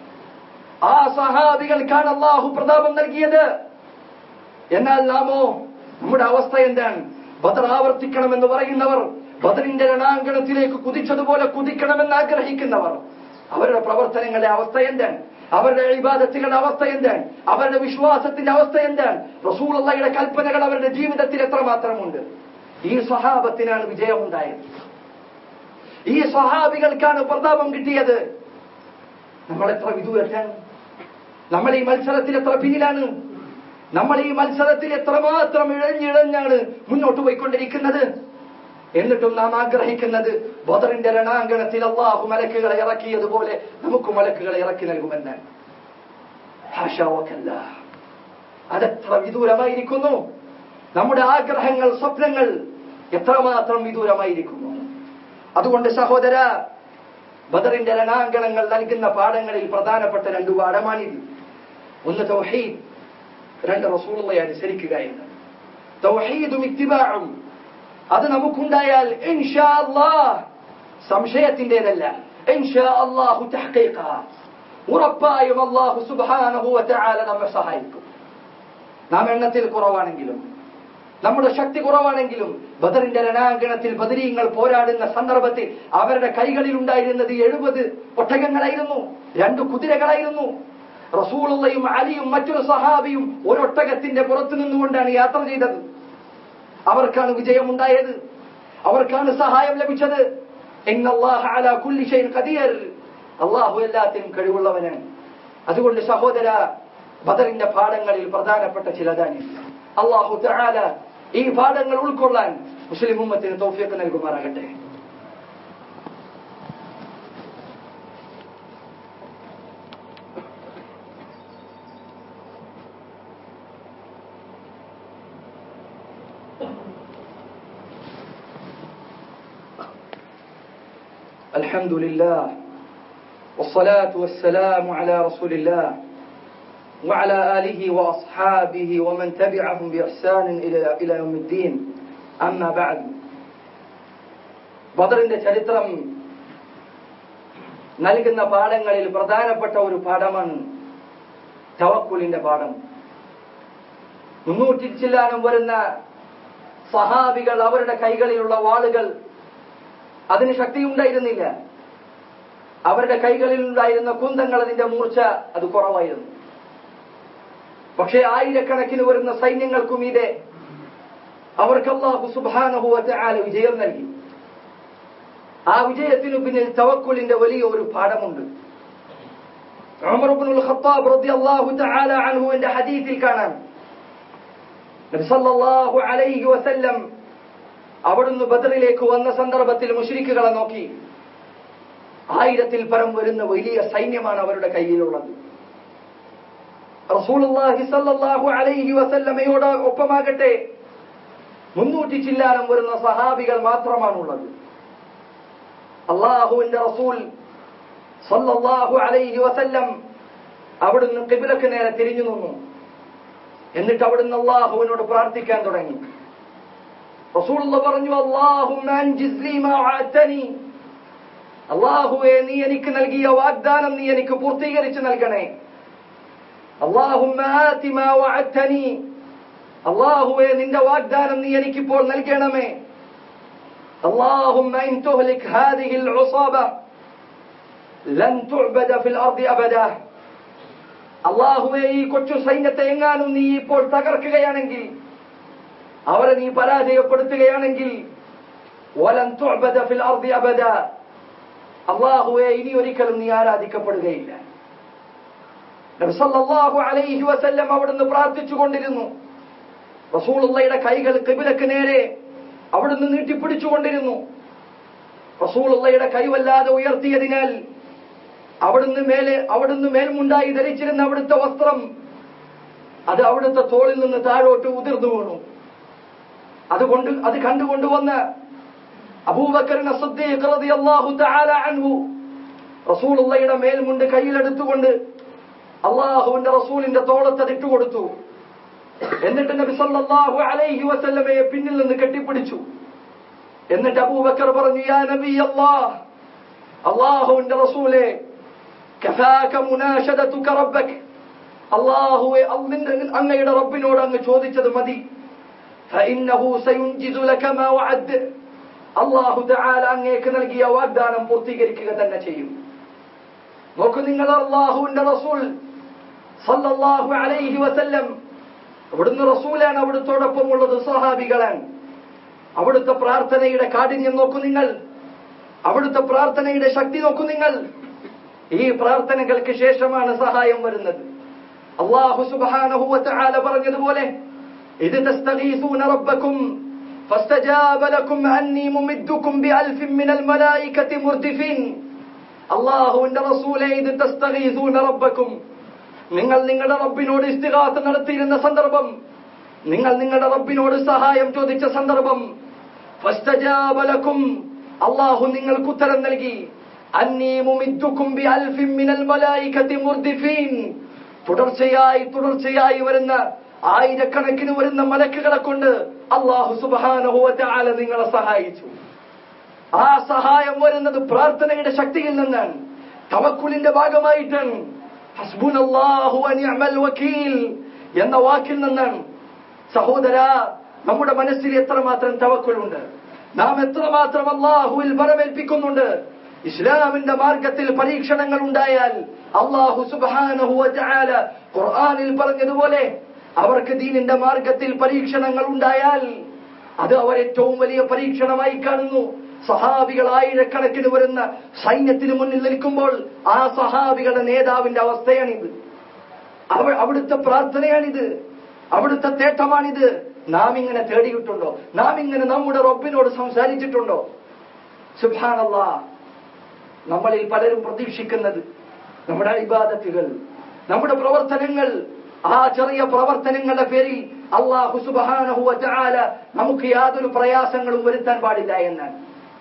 ആ സഹാബികൾക്കാണ് അല്ലാഹു പ്രതാപം നൽകിയത്. എന്നാൽ നാമോ, നമ്മുടെ അവസ്ഥ എന്താണ്? ബദർ ആവർത്തിക്കണമെന്ന് പറയുന്നവർ, ബദറിന്റെ രണാങ്കണത്തിലേക്ക് കുതിച്ചതുപോലെ കുതിക്കണമെന്ന് ആഗ്രഹിക്കുന്നവർ, അവരുടെ പ്രവർത്തനങ്ങളുടെ അവസ്ഥ എന്താണ്? അവരുടെ ഇബാദത്തുകളുടെ അവസ്ഥ എന്താണ്? അവരുടെ വിശ്വാസത്തിന്റെ അവസ്ഥ എന്താണ്? റസൂലുള്ളാഹിയുടെ കൽപ്പനകൾ അവരുടെ ജീവിതത്തിൽ എത്രമാത്രമുണ്ട്? ഈ സ്വഹാബത്തിനാണ് വിജയമുണ്ടായത്. ഈ സ്വഹാബികൾക്കാണ് പ്രതാപം കിട്ടിയത്. നമ്മൾ എത്ര വിദൂരത്താണ്? നമ്മൾ ഈ മത്സരത്തിൽ എത്ര പിന്നിലാണ്? നമ്മൾ ഈ മത്സരത്തിൽ എത്രമാത്രം ഇഴഞ്ഞിഴഞ്ഞാണ് മുന്നോട്ട് പോയിക്കൊണ്ടിരിക്കുന്നത്? എന്നിട്ടും നാം ആഗ്രഹിക്കുന്നത് ബദറിന്റെ രണാങ്കണത്തിൽ അല്ലാഹു മലക്കുകളെ ഇറക്കിയതുപോലെ നമുക്ക് മലക്കുകളെ ഇറക്കി നൽകുമെന്നാണ്. ഹാഷാ വകല്ലാ, അതെത്ര വിദൂരമായിരിക്കുന്നു. നമ്മുടെ ആഗ്രഹങ്ങൾ, സ്വപ്നങ്ങൾ എത്രമാത്രം വിദൂരമായിരിക്കുന്നു. അതുകൊണ്ട് സഹോദര, ബദറിന്റെ രണാങ്കണങ്ങൾ നൽകുന്ന പാഠങ്ങളിൽ പ്രധാനപ്പെട്ട രണ്ടു പാഠമാണിത്. ഒന്ന് തൗഹീദ്, രണ്ട് റസൂലുള്ളാഹിയെ അനുസരിക്കുക എന്ന്. തൗഹീദും ഇത്തിബാഉം അത് നമുക്കുണ്ടായാൽ ഇൻഷാ അല്ലാഹ്, സംശയത്തിന്റേതല്ല, ഇൻഷാ അല്ലാഹു തഹ്ഖീഖ, ഉറപ്പായും അല്ലാഹു സുബ്ഹാനഹു വ തആല നമ്മെ സഹായിക്കും. നാം എണ്ണത്തിൽ കുറവാണെങ്കിലും, നമ്മുടെ ശക്തി കുറവാണെങ്കിലും, ബദറിന്റെ രണാങ്കണത്തിൽ ബദരീങ്ങൾ പോരാടുന്ന സന്ദർഭത്തിൽ അവരുടെ കൈകളിൽ ഉണ്ടായിരുന്നത് എഴുപത് ഒട്ടകങ്ങളായിരുന്നു, രണ്ട് കുതിരകളായിരുന്നു. റസൂലുള്ളാഹിയും അലിയും മറ്റൊരു സഹാബിയും ഒരൊട്ടകത്തിന്റെ പുറത്തു നിന്നുകൊണ്ടാണ് യാത്ര ചെയ്തത്. അവർക്കാണ് വിജയമുണ്ടായത്, അവർക്കാണ് സഹായം ലഭിച്ചത്. ഇന്നല്ലാഹ അലാ കുല്ലി ഷൈഇൻ ഖദീർ, അല്ലാഹു എല്ലാത്തിനും കഴിവുള്ളവനാണ്. അതുകൊണ്ട് സഹോദര, ബദറിന്റെ പാഠങ്ങളിൽ പ്രധാനപ്പെട്ട ചിലതാണ്. അല്ലാഹു തആല ഈ പാഠങ്ങൾ ഉൾക്കൊള്ളാൻ മുസ്ലിം ഉമ്മത്തിന് തൗഫീഖ് നൽകുമാറാകട്ടെ. الحمد لله والصلاة والسلام على رسول الله وعلى آله وأصحابه ومن تبعهم بإحسان إلى إلى يوم الدين. أما بعد, ബദറിന്റെ ചരിത്രം നൽകുന്ന പാഠങ്ങളിൽ പ്രധാനപ്പെട്ട ഒരു പാഠമാണ് തവക്കുലിന്റെ പാഠം. മുന്നൂറ്റി ചില്ലാനം വരുന്ന സഹാബികൾ, അവരുടെ കൈകളിലുള്ള വാളുകൾ, അതിന് ശക്തിയുണ്ടായിരുന്നില്ല. അവരുടെ കൈകളിൽ ഉണ്ടായിരുന്ന കുന്തങ്ങൾ, അതിന്റെ മൂർച്ച അത് കുറവായിരുന്നു. പക്ഷേ ആയിരക്കണക്കിന് വരുന്ന സൈന്യങ്ങൾക്കും ഇതേ അവർക്ക് അല്ലാഹു സുബ്ഹാനഹു വ തആല വിജയം നൽകി. ആ വിജയത്തിനു പിന്നിൽ തവക്കുലിന്റെ വലിയ ഒരു പാഠമുണ്ട്. ഉമർ ഇബ്നുൽ ഖത്താബ് റളിയല്ലാഹു തആല അൻഹുവിന്റെ ഹദീസിൽ കാണാം, നബി സല്ലല്ലാഹു അലൈഹി വസല്ലം അവിടുന്ന് ബദറിലേക്ക് വന്ന സന്ദർഭത്തിൽ മുശ്രിക്കുകളെ നോക്കി. ആയിരത്തിൽ പരം വരുന്ന വലിയ സൈന്യമാണ് അവരുടെ കയ്യിലുള്ളത്. റസൂലുള്ളാഹി സ്വല്ലല്ലാഹു അലൈഹി വസല്ലമയോട് ഒപ്പമാകട്ടെ മുന്നൂറ്റി ചില്ലാനം വരുന്ന സഹാബികൾ മാത്രമാണുള്ളത്. അല്ലാഹുവിന്റെ റസൂൽ സ്വല്ലല്ലാഹു അലൈഹി വസല്ലം അവിടുന്ന് ഖിബ്ലക്ക് നേരെ തിരിഞ്ഞു നിന്നു. എന്നിട്ട് അവിടുന്ന് അല്ലാഹുവിനോട് പ്രാർത്ഥിക്കാൻ തുടങ്ങി. റസൂലുള്ളാഹി പറഞ്ഞു, അല്ലാഹുമ്മ അൻജിസ് ലീ മാ വഅദ്തനി, അല്ലാഹുവേ, നീ എനിക്ക് നൽകിയ വാഗ്ദാനം നീ എനിക്ക് പൂർത്തീകരിച്ചു നൽകണേ. അല്ലാഹുമ്മ ആതി മാ വഅദ്തനി, അല്ലാഹുവേ നിന്റെ വാഗ്ദാനം നീ എനിക്കിപ്പോൾ നൽകണമേ. اللهم إن تهلك هذه العصابة لن تعبد في الأرض أبدا. അല്ലാഹുവേ ഈ കൊച്ചു സൈന്യത്തെ എങ്ങാനും നീ ഇപ്പോൾ തകർക്കുകയാണെങ്കിൽ, അവരെ നീ പരാജയപ്പെടുത്തുകയാണെങ്കിൽ, വലൻ തുഅബദ ഫിൽ അർദി അബദ, അല്ലാഹുവേ ഇനി ഒരിക്കലും നീ ആരാധിക്കപ്പെടുകയില്ല. നബി സല്ലല്ലാഹു അലൈഹി വസല്ലം അവിടുന്ന് പ്രാർത്ഥിച്ചുകൊണ്ടിരുന്നു. റസൂലുള്ളാഹിയുടെ കൈകൾ ഖിബ്ലക്ക് നേരെ അവിടുന്ന് നീട്ടിപ്പിടിച്ചുകൊണ്ടിരുന്നു. റസൂലുള്ളാഹിയുടെ കൈ വല്ലാതെ ഉയർത്തിയതിനാൽ അവിടുന്ന് മേലെ അവിടുന്ന് മേൽമുണ്ടായി ധരിച്ചിരുന്ന അവിടുത്തെ വസ്ത്രം അത് അവിടുത്തെ തോളിൽ നിന്ന് താഴോട്ട് ഉതിർന്നു വീണു. അതുകൊണ്ട് അത് കണ്ടുകൊണ്ടുവന്ന് അബൂബക്കർ സിദ്ദീഖ് റളിയല്ലാഹു തആല അൻഹു റസൂലുള്ളാഹിയുടെ മേൽമുണ്ട് കയ്യിലെടുത്തുകൊണ്ട് അല്ലാഹുവിന്റെ റസൂലിന്റെ തോളത്ത് ഇട്ടുകൊടുത്തു. എന്നിട്ട് നബി സല്ലല്ലാഹു അലൈഹി വസല്ലമയെ പിന്നിൽ നിന്ന് കെട്ടിപ്പിടിച്ചു. എന്നിട്ട് അബൂബക്കർ പറഞ്ഞു, യാ നബി അല്ലാഹ്, അല്ലാഹുവിന്റെ റസൂലേ, കഫാക മുനാശദതുക റബ്ബക, അല്ലാഹുവേ അങ്ങയുടെ റബ്ബിനോട് അങ്ങ് ചോദിച്ചത് മതി. ഫഇന്നഹു സയുൻജിസു ലക മാ വഅദ, അല്ലാഹു തആല അങ്ങേക്ക് നൽകിയ വാഗ്ദാനം പൂർത്തീകരിക്കുക തന്നെ ചെയ്യും. നോക്കൂ നിങ്ങൾ, അല്ലാഹുവിന്റെ റസൂൽ സല്ലല്ലാഹു അലൈഹി വസല്ലം അവിടുന്ന് റസൂലാണ്, അവിടുത്തോടൊപ്പമുള്ളത് സഹാബികളാണ്. അവിടുത്തെ പ്രാർത്ഥനയുടെ കാഠിന്യം നോക്കൂ നിങ്ങൾ, അവിടുത്തെ പ്രാർത്ഥനയുടെ ശക്തി നോക്കൂ നിങ്ങൾ. ഈ പ്രാർത്ഥനകൾക്ക് ശേഷമാണ് സഹായം വരുന്നത്. അല്ലാഹു സുബ്ഹാനഹു വ തആല പറഞ്ഞതുപോലെ, ഇദ് തസ്തഗീസൂന റബ്ബക്കും ഫസ്തജാബ ലക്കും അന്നി മുമിദ്ദുക്കും ബിഅൽഫിൻ മിനൽ മലായികതി മുർദിഫീൻ. അല്ലാഹുവിന്റെ റസൂലേ, ഇദ് തസ്തഗീസൂന റബ്ബക്കും, നിങ്ങൾ നിങ്ങളുടെ റബ്ബിനോട് ഇസ്തിഗാസ നടത്തിയിരുന്ന സന്ദർഭം, നിങ്ങൾ നിങ്ങളുടെ റബ്ബിനോട് സഹായം ചോദിച്ച സന്ദർഭം, ഫസ്തജാബ ലക്കും, അല്ലാഹു നിങ്ങൾക്ക് ഉത്തരം നൽകി. അന്നീ മുമിദ്ദുക്കും ബിഅൽഫിൻ മിനൽ മലായികതി മുർദിഫീൻ, തുടർച്ചയായി തുടർച്ചയായി വരുന്ന ആയിരക്കണക്കിന് വരുന്ന മലക്കുകളെ കൊണ്ട് അല്ലാഹു സുബ്ഹാനഹു വ തആല നിങ്ങളെ സഹായിച്ചു. ആ സഹായം വരുന്നത് പ്രാർത്ഥനയുടെ ശക്തിയിൽ നിന്നാണ്, തവക്കുലിന്റെ ഭാഗമായിട്ടാണ്. ഹസ്ബുനല്ലാഹു വ നിഅമൽ വകീൽ എന്ന വാക്കിൽ നിന്നാണ്. സഹോദരാ, നമ്മുടെ മനസ്സിൽ എത്രമാത്രം തവക്കുലുണ്ട്, നാം എത്രമാത്രം അല്ലാഹുവിൽ ബറമേൽപ്പിക്കുന്നുണ്ട്. ഇസ്ലാമിന്റെ മാർഗത്തിൽ പരീക്ഷണങ്ങൾ ഉണ്ടായാൽ അല്ലാഹു സുബ്ഹാനഹു വ തആല ഖുർആനിൽ പറഞ്ഞതുപോലെ, അവർക്ക് ദീനിന്റെ മാർഗത്തിൽ പരീക്ഷണങ്ങൾ ഉണ്ടായാൽ അത് അവർ ഏറ്റവും വലിയ പരീക്ഷണമായി കാണുന്നു. സഹാബികൾ ആയിരക്കണക്കിന് വരുന്ന സൈന്യത്തിന് മുന്നിൽ നിൽക്കുമ്പോൾ ആ സഹാബികളുടെ നേതാവിന്റെ അവസ്ഥയാണിത്. അവ അവിടുത്തെ പ്രാർത്ഥനയാണിത്, അവിടുത്തെ തേട്ടമാണിത്. നാം ഇങ്ങനെ തേടിയിട്ടുണ്ടോ? നാം ഇങ്ങനെ നമ്മുടെ റബ്ബിനോട് സംസാരിച്ചിട്ടുണ്ടോ? സുബ്ഹാനല്ലാഹ്, നമ്മളിൽ പലരും പ്രതീക്ഷിക്കുന്നത് നമ്മുടെ ഇബാദത്തുകൾ, നമ്മുടെ പ്രവർത്തനങ്ങൾ, ആ ചെറിയ പ്രവർത്തനങ്ങളുടെ പേരിൽ അല്ലാഹു സുബ്ഹാനഹു വ തആല നമുക്ക് യാതൊരു പ്രയാസങ്ങളും വരുത്താൻ പാടില്ല എന്നാണ്.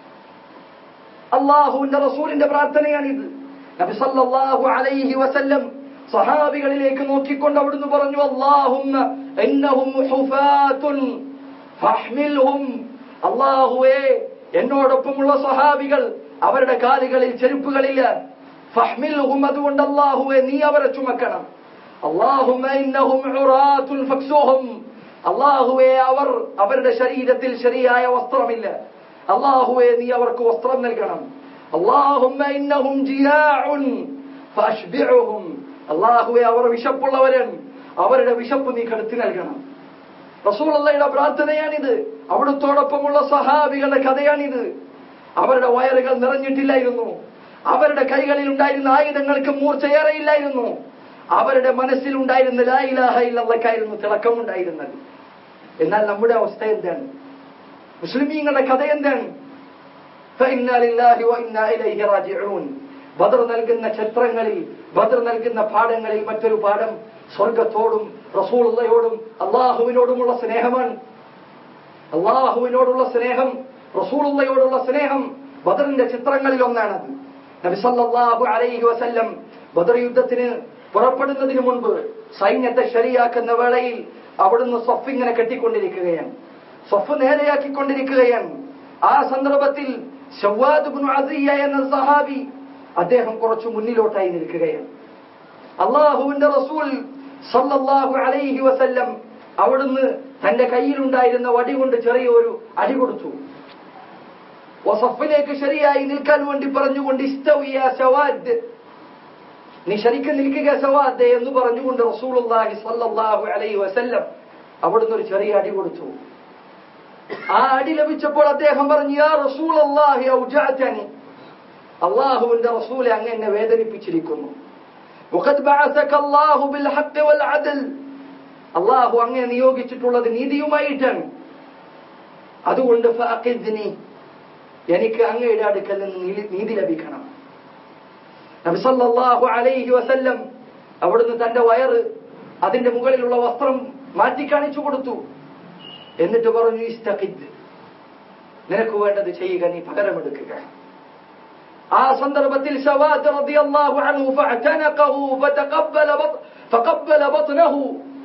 അല്ലാഹുവിന്റെ റസൂലിന്റെ പ്രാർത്ഥനയാണിത്. നബി സല്ലല്ലാഹു അലൈഹി വസല്ലം സഹാബികളിലേക്ക് നോക്കിക്കൊണ്ട് അവിടുന്ന് പറഞ്ഞു, അല്ലാഹുമ്മ ഇന്നഹും ഹുഫാത്തുൻ ഫഹ്മിൽഹും, അല്ലാഹുവേ എന്നോടൊപ്പമുള്ള സഹാബികൾ അവരുടെ കാലുകളിൽ ചെരുപ്പുകളില്ല. ഫഹ്മിൽഹും, അതുകൊണ്ട് അല്ലാഹുവേ നീ അവരെ ചുമക്കണം. അല്ലാഹുമ്മ ഇന്നഹും ഉറാത്തുൻ ഫക്സുഹും, അല്ലാഹുവേ അവർ അവരുടെ ശരീരത്തിൽ ശരിയായ വസ്ത്രമില്ല. അല്ലാഹുവേ നീ അവർക്ക് വസ്ത്രം നൽകണം. അല്ലാഹുമ്മ ഇന്നഹും ജിയാഉൻ ഫഅശ്ബിഉഹും, അല്ലാഹുവേ അവർ വിശപ്പുള്ളവരാണ്, അവരുടെ വിശപ്പ് നീ കെടുത്തി നൽകണം. റസൂലുള്ളാഹിയുടെ പ്രാർത്ഥനയാണിത്. അവിടുത്തോടൊപ്പമുള്ള സഹാബികളുടെ കഥയാണിത്. അവരുടെ വയറുകൾ നിറഞ്ഞിട്ടില്ലായിരുന്നു, അവരുടെ കൈകളിൽ ഉണ്ടായിരുന്ന ആയുധങ്ങൾക്ക് മൂർച്ചയേറെയില്ലായിരുന്നു, അവരുടെ മനസ്സിലുണ്ടായിരുന്ന ലാ ഇലാഹ ഇല്ലല്ലാഹ്ക്കായിരുന്നു തിളക്കമുണ്ടായിരുന്നത്. എന്നാൽ നമ്മുടെ അവസ്ഥ എന്താണ്? മുസ്ലിമീങ്ങളുടെ കഥ എന്താണ്? ഫഇന്നാ ലില്ലാഹി വ ഇന്നാ ഇലൈഹി റാജിഊൻ. ബദർ നൽകുന്ന ചിത്രങ്ങളിൽ, ബദർ നൽകുന്ന പാഠങ്ങളിൽ മറ്റൊരു പാഠം സ്വർഗത്തോടും റസൂലുള്ളാഹിയോടും അല്ലാഹുവിനോടുമുള്ള സ്നേഹമാണ്. അല്ലാഹുവിനോടുള്ള സ്നേഹം, റസൂലുള്ളാഹിയോടുള്ള സ്നേഹം ബദറിന്റെ ചിത്രങ്ങളിൽ ഒന്നാണത്. നബി സല്ലല്ലാഹു അലൈഹി വസല്ലം ബദർ യുദ്ധത്തിന് പുറപ്പെടുന്നതിന് മുൻപ് സൈന്യത്തെ ശരിയാക്കുന്ന വേളയിൽ അവിടുന്ന് സ്വഫ് ഇങ്ങനെ കെട്ടിക്കൊണ്ടിരിക്കുകയാണ്, സ്വഫ് നേരെയാക്കിക്കൊണ്ടിരിക്കുകയാണ്. ആ സന്ദർഭത്തിൽ ശവ്വാദ് ഇബ്നു അസിയ എന്ന സഹാബി അദ്ദേഹം കുറച്ചു മുന്നിലോട്ടായി നിൽക്കുകയാണ്. അല്ലാഹുവിന്റെ റസൂൽ സല്ലല്ലാഹു അലൈഹി വസല്ലം അവിടുന്ന് തന്റെ കയ്യിലുണ്ടായിരുന്ന വടി കൊണ്ട് ചെറിയൊരു അടി കൊടുത്തു. വസഫിലേക്ക് ശരിയായി നിൽക്കാൻ വേണ്ടി പറഞ്ഞുകൊണ്ട് ഇസ്തവിയ സവാദ്, നീ ശരിക്കും നിൽക്കുക സവാദ് എന്ന് പറഞ്ഞുകൊണ്ട് റസൂലുള്ളാഹി സ്വല്ലല്ലാഹു അലൈഹി വസല്ലം അവിടുന്ന് ഒരു ചെറിയ അടി കൊടുത്തു. ആ അടി ലഭിച്ചപ്പോൾ അദ്ദേഹം പറഞ്ഞു, യാ റസൂലല്ലാഹി ഔജഅതനി, അല്ലാഹുവിന്റെ റസൂലെ, അങ്ങ് എന്നെ വേദനിപ്പിച്ചിരിക്കുന്നു. വഖദ് ബഅസക അല്ലാഹു ബിൽ ഹഖ് വൽ അദൽ, അല്ലാഹു അങ്ങേ നിയോഗിച്ചിട്ടുള്ളത് നീതിയുമായിട്ടാണ്. അതുകൊണ്ട് ഫഅഖിദ്നി, എനിക്ക് അങ്ങയുടെ അടുക്കൽ നിന്ന് നീതി ലഭിക്കണം. നബി സല്ലല്ലാഹു അലൈഹി വസല്ലം അവിടുന്ന് തന്റെ വയറ്, അതിന്റെ മുകളിലുള്ള വസ്ത്രം മാറ്റി കാണിച്ചു കൊടുത്തു. എന്നിട്ട് പറഞ്ഞു, ഇസ്തഖിദ്, നിനക്ക് വേണ്ടത് ചെയ്യുക, നീ പകരമെടുക്കുക. ആ സന്ദർഭത്തിൽ സവാദ് റളിയല്ലാഹു അൻഹു ഫഅതനഖഹു ഫതഖബ്ബല ഫഖബ്ബല ബത്നഹു,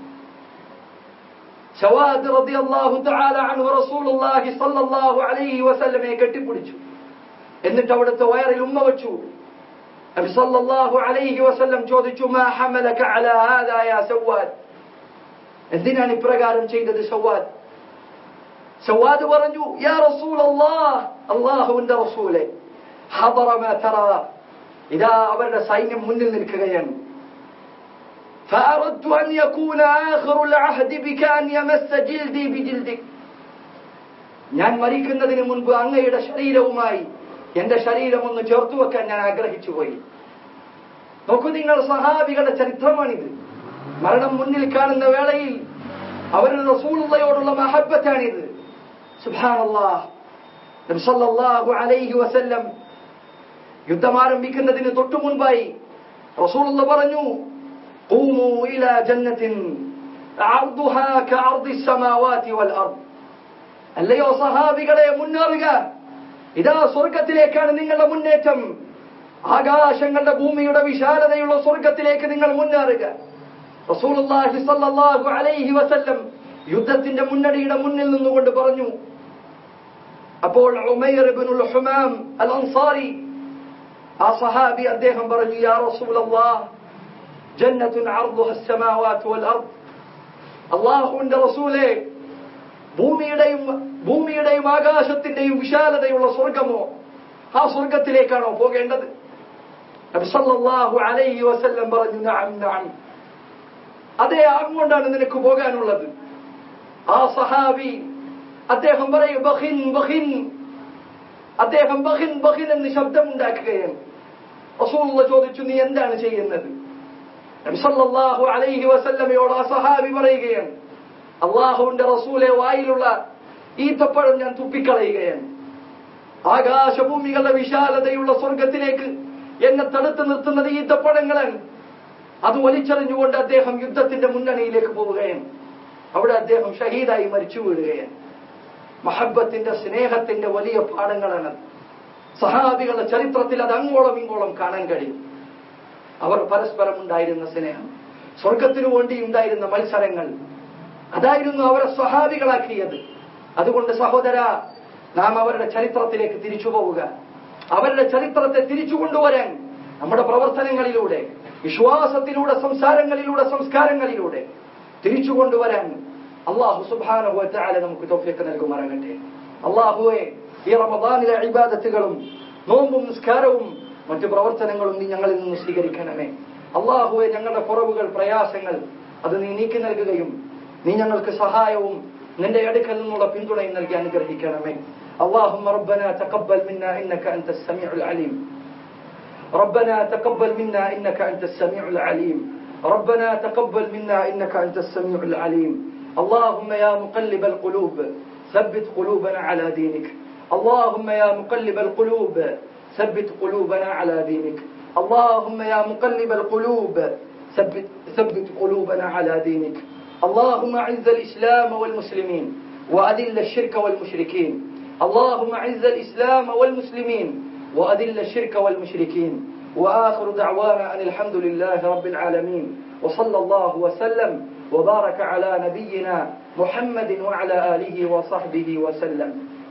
സവാദ് റളിയല്ലാഹു തആല അൻഹു റസൂലുള്ളാഹി സ്വല്ലല്ലാഹു അലൈഹി വസല്ലമയെ കെട്ടിപ്പിടിച്ചു. എന്നിട്ട് അവിടുത്തെ വയറിൽ ഉമ്മ വെച്ചു. നബി സല്ലല്ലാഹു അലൈഹി വസല്ലം ചോദിച്ചു, മാ ഹമലക അലാ ഹാദാ യാ സവാദ്, എന്തിനാണ് ഇപ്രകാരം ചെയ്തത് സവാദ്? സവാദ് പറഞ്ഞു, യാ റസൂലല്ലാഹ്, അല്ലാഹുവിന്റെ റസൂലേ, ഹദറ മാ തറാ, ഇതാ അവരുടെ സൈന്യം മുന്നിൽ നിൽക്കുകയാണ്. فأردت أن يكون آخر العهد بك أن يمس جلدي بجلدك, ഞാൻ മരിക്കുന്നതിന് മുൻപ് അങ്ങയുടെ ശരീരവുമായി എന്റെ ശരീരം ഒന്ന് ചേർത്തു വെക്കാൻ ഞാൻ ആഗ്രഹിച്ചു പോയി. നോക്കൂ നിങ്ങൾ, സഹാബികളുടെ ചരിത്രമാണിത്. മരണം മുന്നിൽ കാണുന്ന വേളയിൽ അവരുടെ റസൂലുള്ളാഹിയോടുള്ള മഹബ്ബത്താണിത്. സുബ്ഹാനല്ലാഹ്. നബി സല്ലല്ലാഹു അലൈഹി വസല്ലം യുദ്ധം ആരംഭിക്കുന്നതിന് തൊട്ടു മുൻപായി റസൂലുള്ളാഹി പറഞ്ഞു, ഖൂമൂ ഇലാ ജന്നത്തിൻ അർദുഹാ കഅർദി السماوات والارض, അല്ലയോ സഹാബികളെ, മുന്നേറുക, ഇതാ സ്വർഗ്ഗത്തിലേക്കാണ് നിങ്ങളുടെ മുന്നേറ്റം. ആകാശങ്ങളുടെ ഭൂമിയുടെ വിശാലതയുള്ള സ്വർഗ്ഗത്തിലേക്ക് നിങ്ങൾ മുന്നേറുക. റസൂലുള്ളാഹി സ്വല്ലല്ലാഹു അലൈഹി വസല്ലം യുദ്ധത്തിന്റെ മുന്നണിയുടെ മുന്നിൽ നിന്നുകൊണ്ട് പറഞ്ഞു. അപ്പോൾ ഉമൈർ ഇബ്നുൽ ഹുമാം അൽ അൻസാരി, ആ സഹാബി, അദ്ദേഹം പറഞ്ഞു, യാ റസൂലല്ലാഹ്, ജന്നത്തുൻ അർദുഹാ السماوات والارض, അല്ലാഹുവിന്റെ റസൂലേ, ഭൂമിയുടെയും ഭൂമിയുടെയും ആകാശത്തിന്റെയും വിശാലതയുള്ള സ്വർഗമോ, ആ സ്വർഗത്തിലേക്കാണോ പോകേണ്ടത്? നബി സല്ലല്ലാഹു അലൈഹി വസല്ലം പറഞ്ഞു, നഅം നഅം, അതെ, അങ്ങോട്ടാണ് നിനക്ക് പോകാനുള്ളത്. ആ സഹാബി അദ്ദേഹം പറയും, ബഖിൻ ബഖിൻ, അദ്ദേഹം ബഖിൻ ബഖിൻ എന്ന് ശബ്ദമുണ്ടാക്കുകയാണ്. റസൂലുള്ളാഹി ചോദിച്ചു, നീ എന്താണ് ചെയ്യുന്നത്? നബി സല്ലല്ലാഹു അലൈഹി വസല്ലമയോട് ആ സഹാബി പറയുകയാണ്, അല്ലാഹുവിന്റെ റസൂലെ, വായിലുള്ള ഈത്തപ്പഴം ഞാൻ തുപ്പിക്കളയുകയാണ്. ആകാശഭൂമികളുടെ വിശാലതയുള്ള സ്വർഗത്തിലേക്ക് എന്നെ തടുത്തു നിർത്തുന്നത് ഈത്തപ്പഴങ്ങളാണ്. അത് വലിച്ചെറിഞ്ഞുകൊണ്ട് അദ്ദേഹം യുദ്ധത്തിന്റെ മുന്നണിയിലേക്ക് പോവുകയാണ്. അവിടെ അദ്ദേഹം ഷഹീദായി മരിച്ചു വീഴുകയാണ്. മഹബ്ബത്തിന്റെ, സ്നേഹത്തിന്റെ വലിയ പാഠങ്ങളാണ്. സഹാബികളുടെ ചരിത്രത്തിൽ അത് അങ്ങോളം ഇങ്ങോളം കാണാൻ കഴിയും. അവർ പരസ്പരം ഉണ്ടായിരുന്ന സ്നേഹം, സ്വർഗത്തിനു വേണ്ടി ഉണ്ടായിരുന്ന മത്സരങ്ങൾ, അതായിരുന്നു അവരെ സ്വഹാബികളാക്കിയത്. അതുകൊണ്ട് സഹോദര, നാം അവരുടെ ചരിത്രത്തിലേക്ക് തിരിച്ചു പോവുക. അവരുടെ ചരിത്രത്തെ തിരിച്ചു കൊണ്ടുവരാൻ നമ്മുടെ പ്രവർത്തനങ്ങളിലൂടെ, വിശ്വാസത്തിലൂടെ, സംസാരങ്ങളിലൂടെ, സംസ്കാരങ്ങളിലൂടെ തിരിച്ചു കൊണ്ടുവരാൻ അല്ലാഹു സുബ്ഹാനഹു വ തആല നമുക്ക് തൗഫീഖ് നൽകുമാറാകട്ടെ. അല്ലാഹുവേ, ഈ റമദാനിലെ ഇബാദത്തുകളും നോമ്പും നിസ്കാരവും മറ്റു പ്രവർത്തനങ്ങളും നീ ഞങ്ങളിൽ നിന്ന് സ്വീകരിക്കണമേ. അല്ലാഹുവേ, ഞങ്ങളുടെ കുറവുകൾ, പ്രയാസങ്ങൾ അത് നീ നീക്കി നൽകുകയും നീ ഞങ്ങൾക്ക് സഹായവും നിന്റെ അടുക്കൽ നിന്നുള്ള പിന്തുണയും നൽകി അനുഗ്രഹിക്കണമേ. اللهم ربنا تقبل منا إنك أنت السميع العليم. ربنا تقبل منا إنك أنت السميع العليم. ربنا تقبل منا إنك أنت السميع العليم. اللهم يا مقلب القلوب ثبت قلوبنا على دينك. اللهم يا مقلب القلوب ثبت قلوبنا على دينك. اللهم يا مقلب القلوب ثبت ثبت قلوبنا على دينك. اللهم أعز الإسلام والمسلمين وأذل الشرك والمشركين. اللهم أعز الإسلام والمسلمين وأذل الشرك والمشركين. وآخر دعوانا أن الحمد لله رب العالمين، وصلى الله وسلم وبارك على نبينا محمد وعلى آله وصحبه وسلم.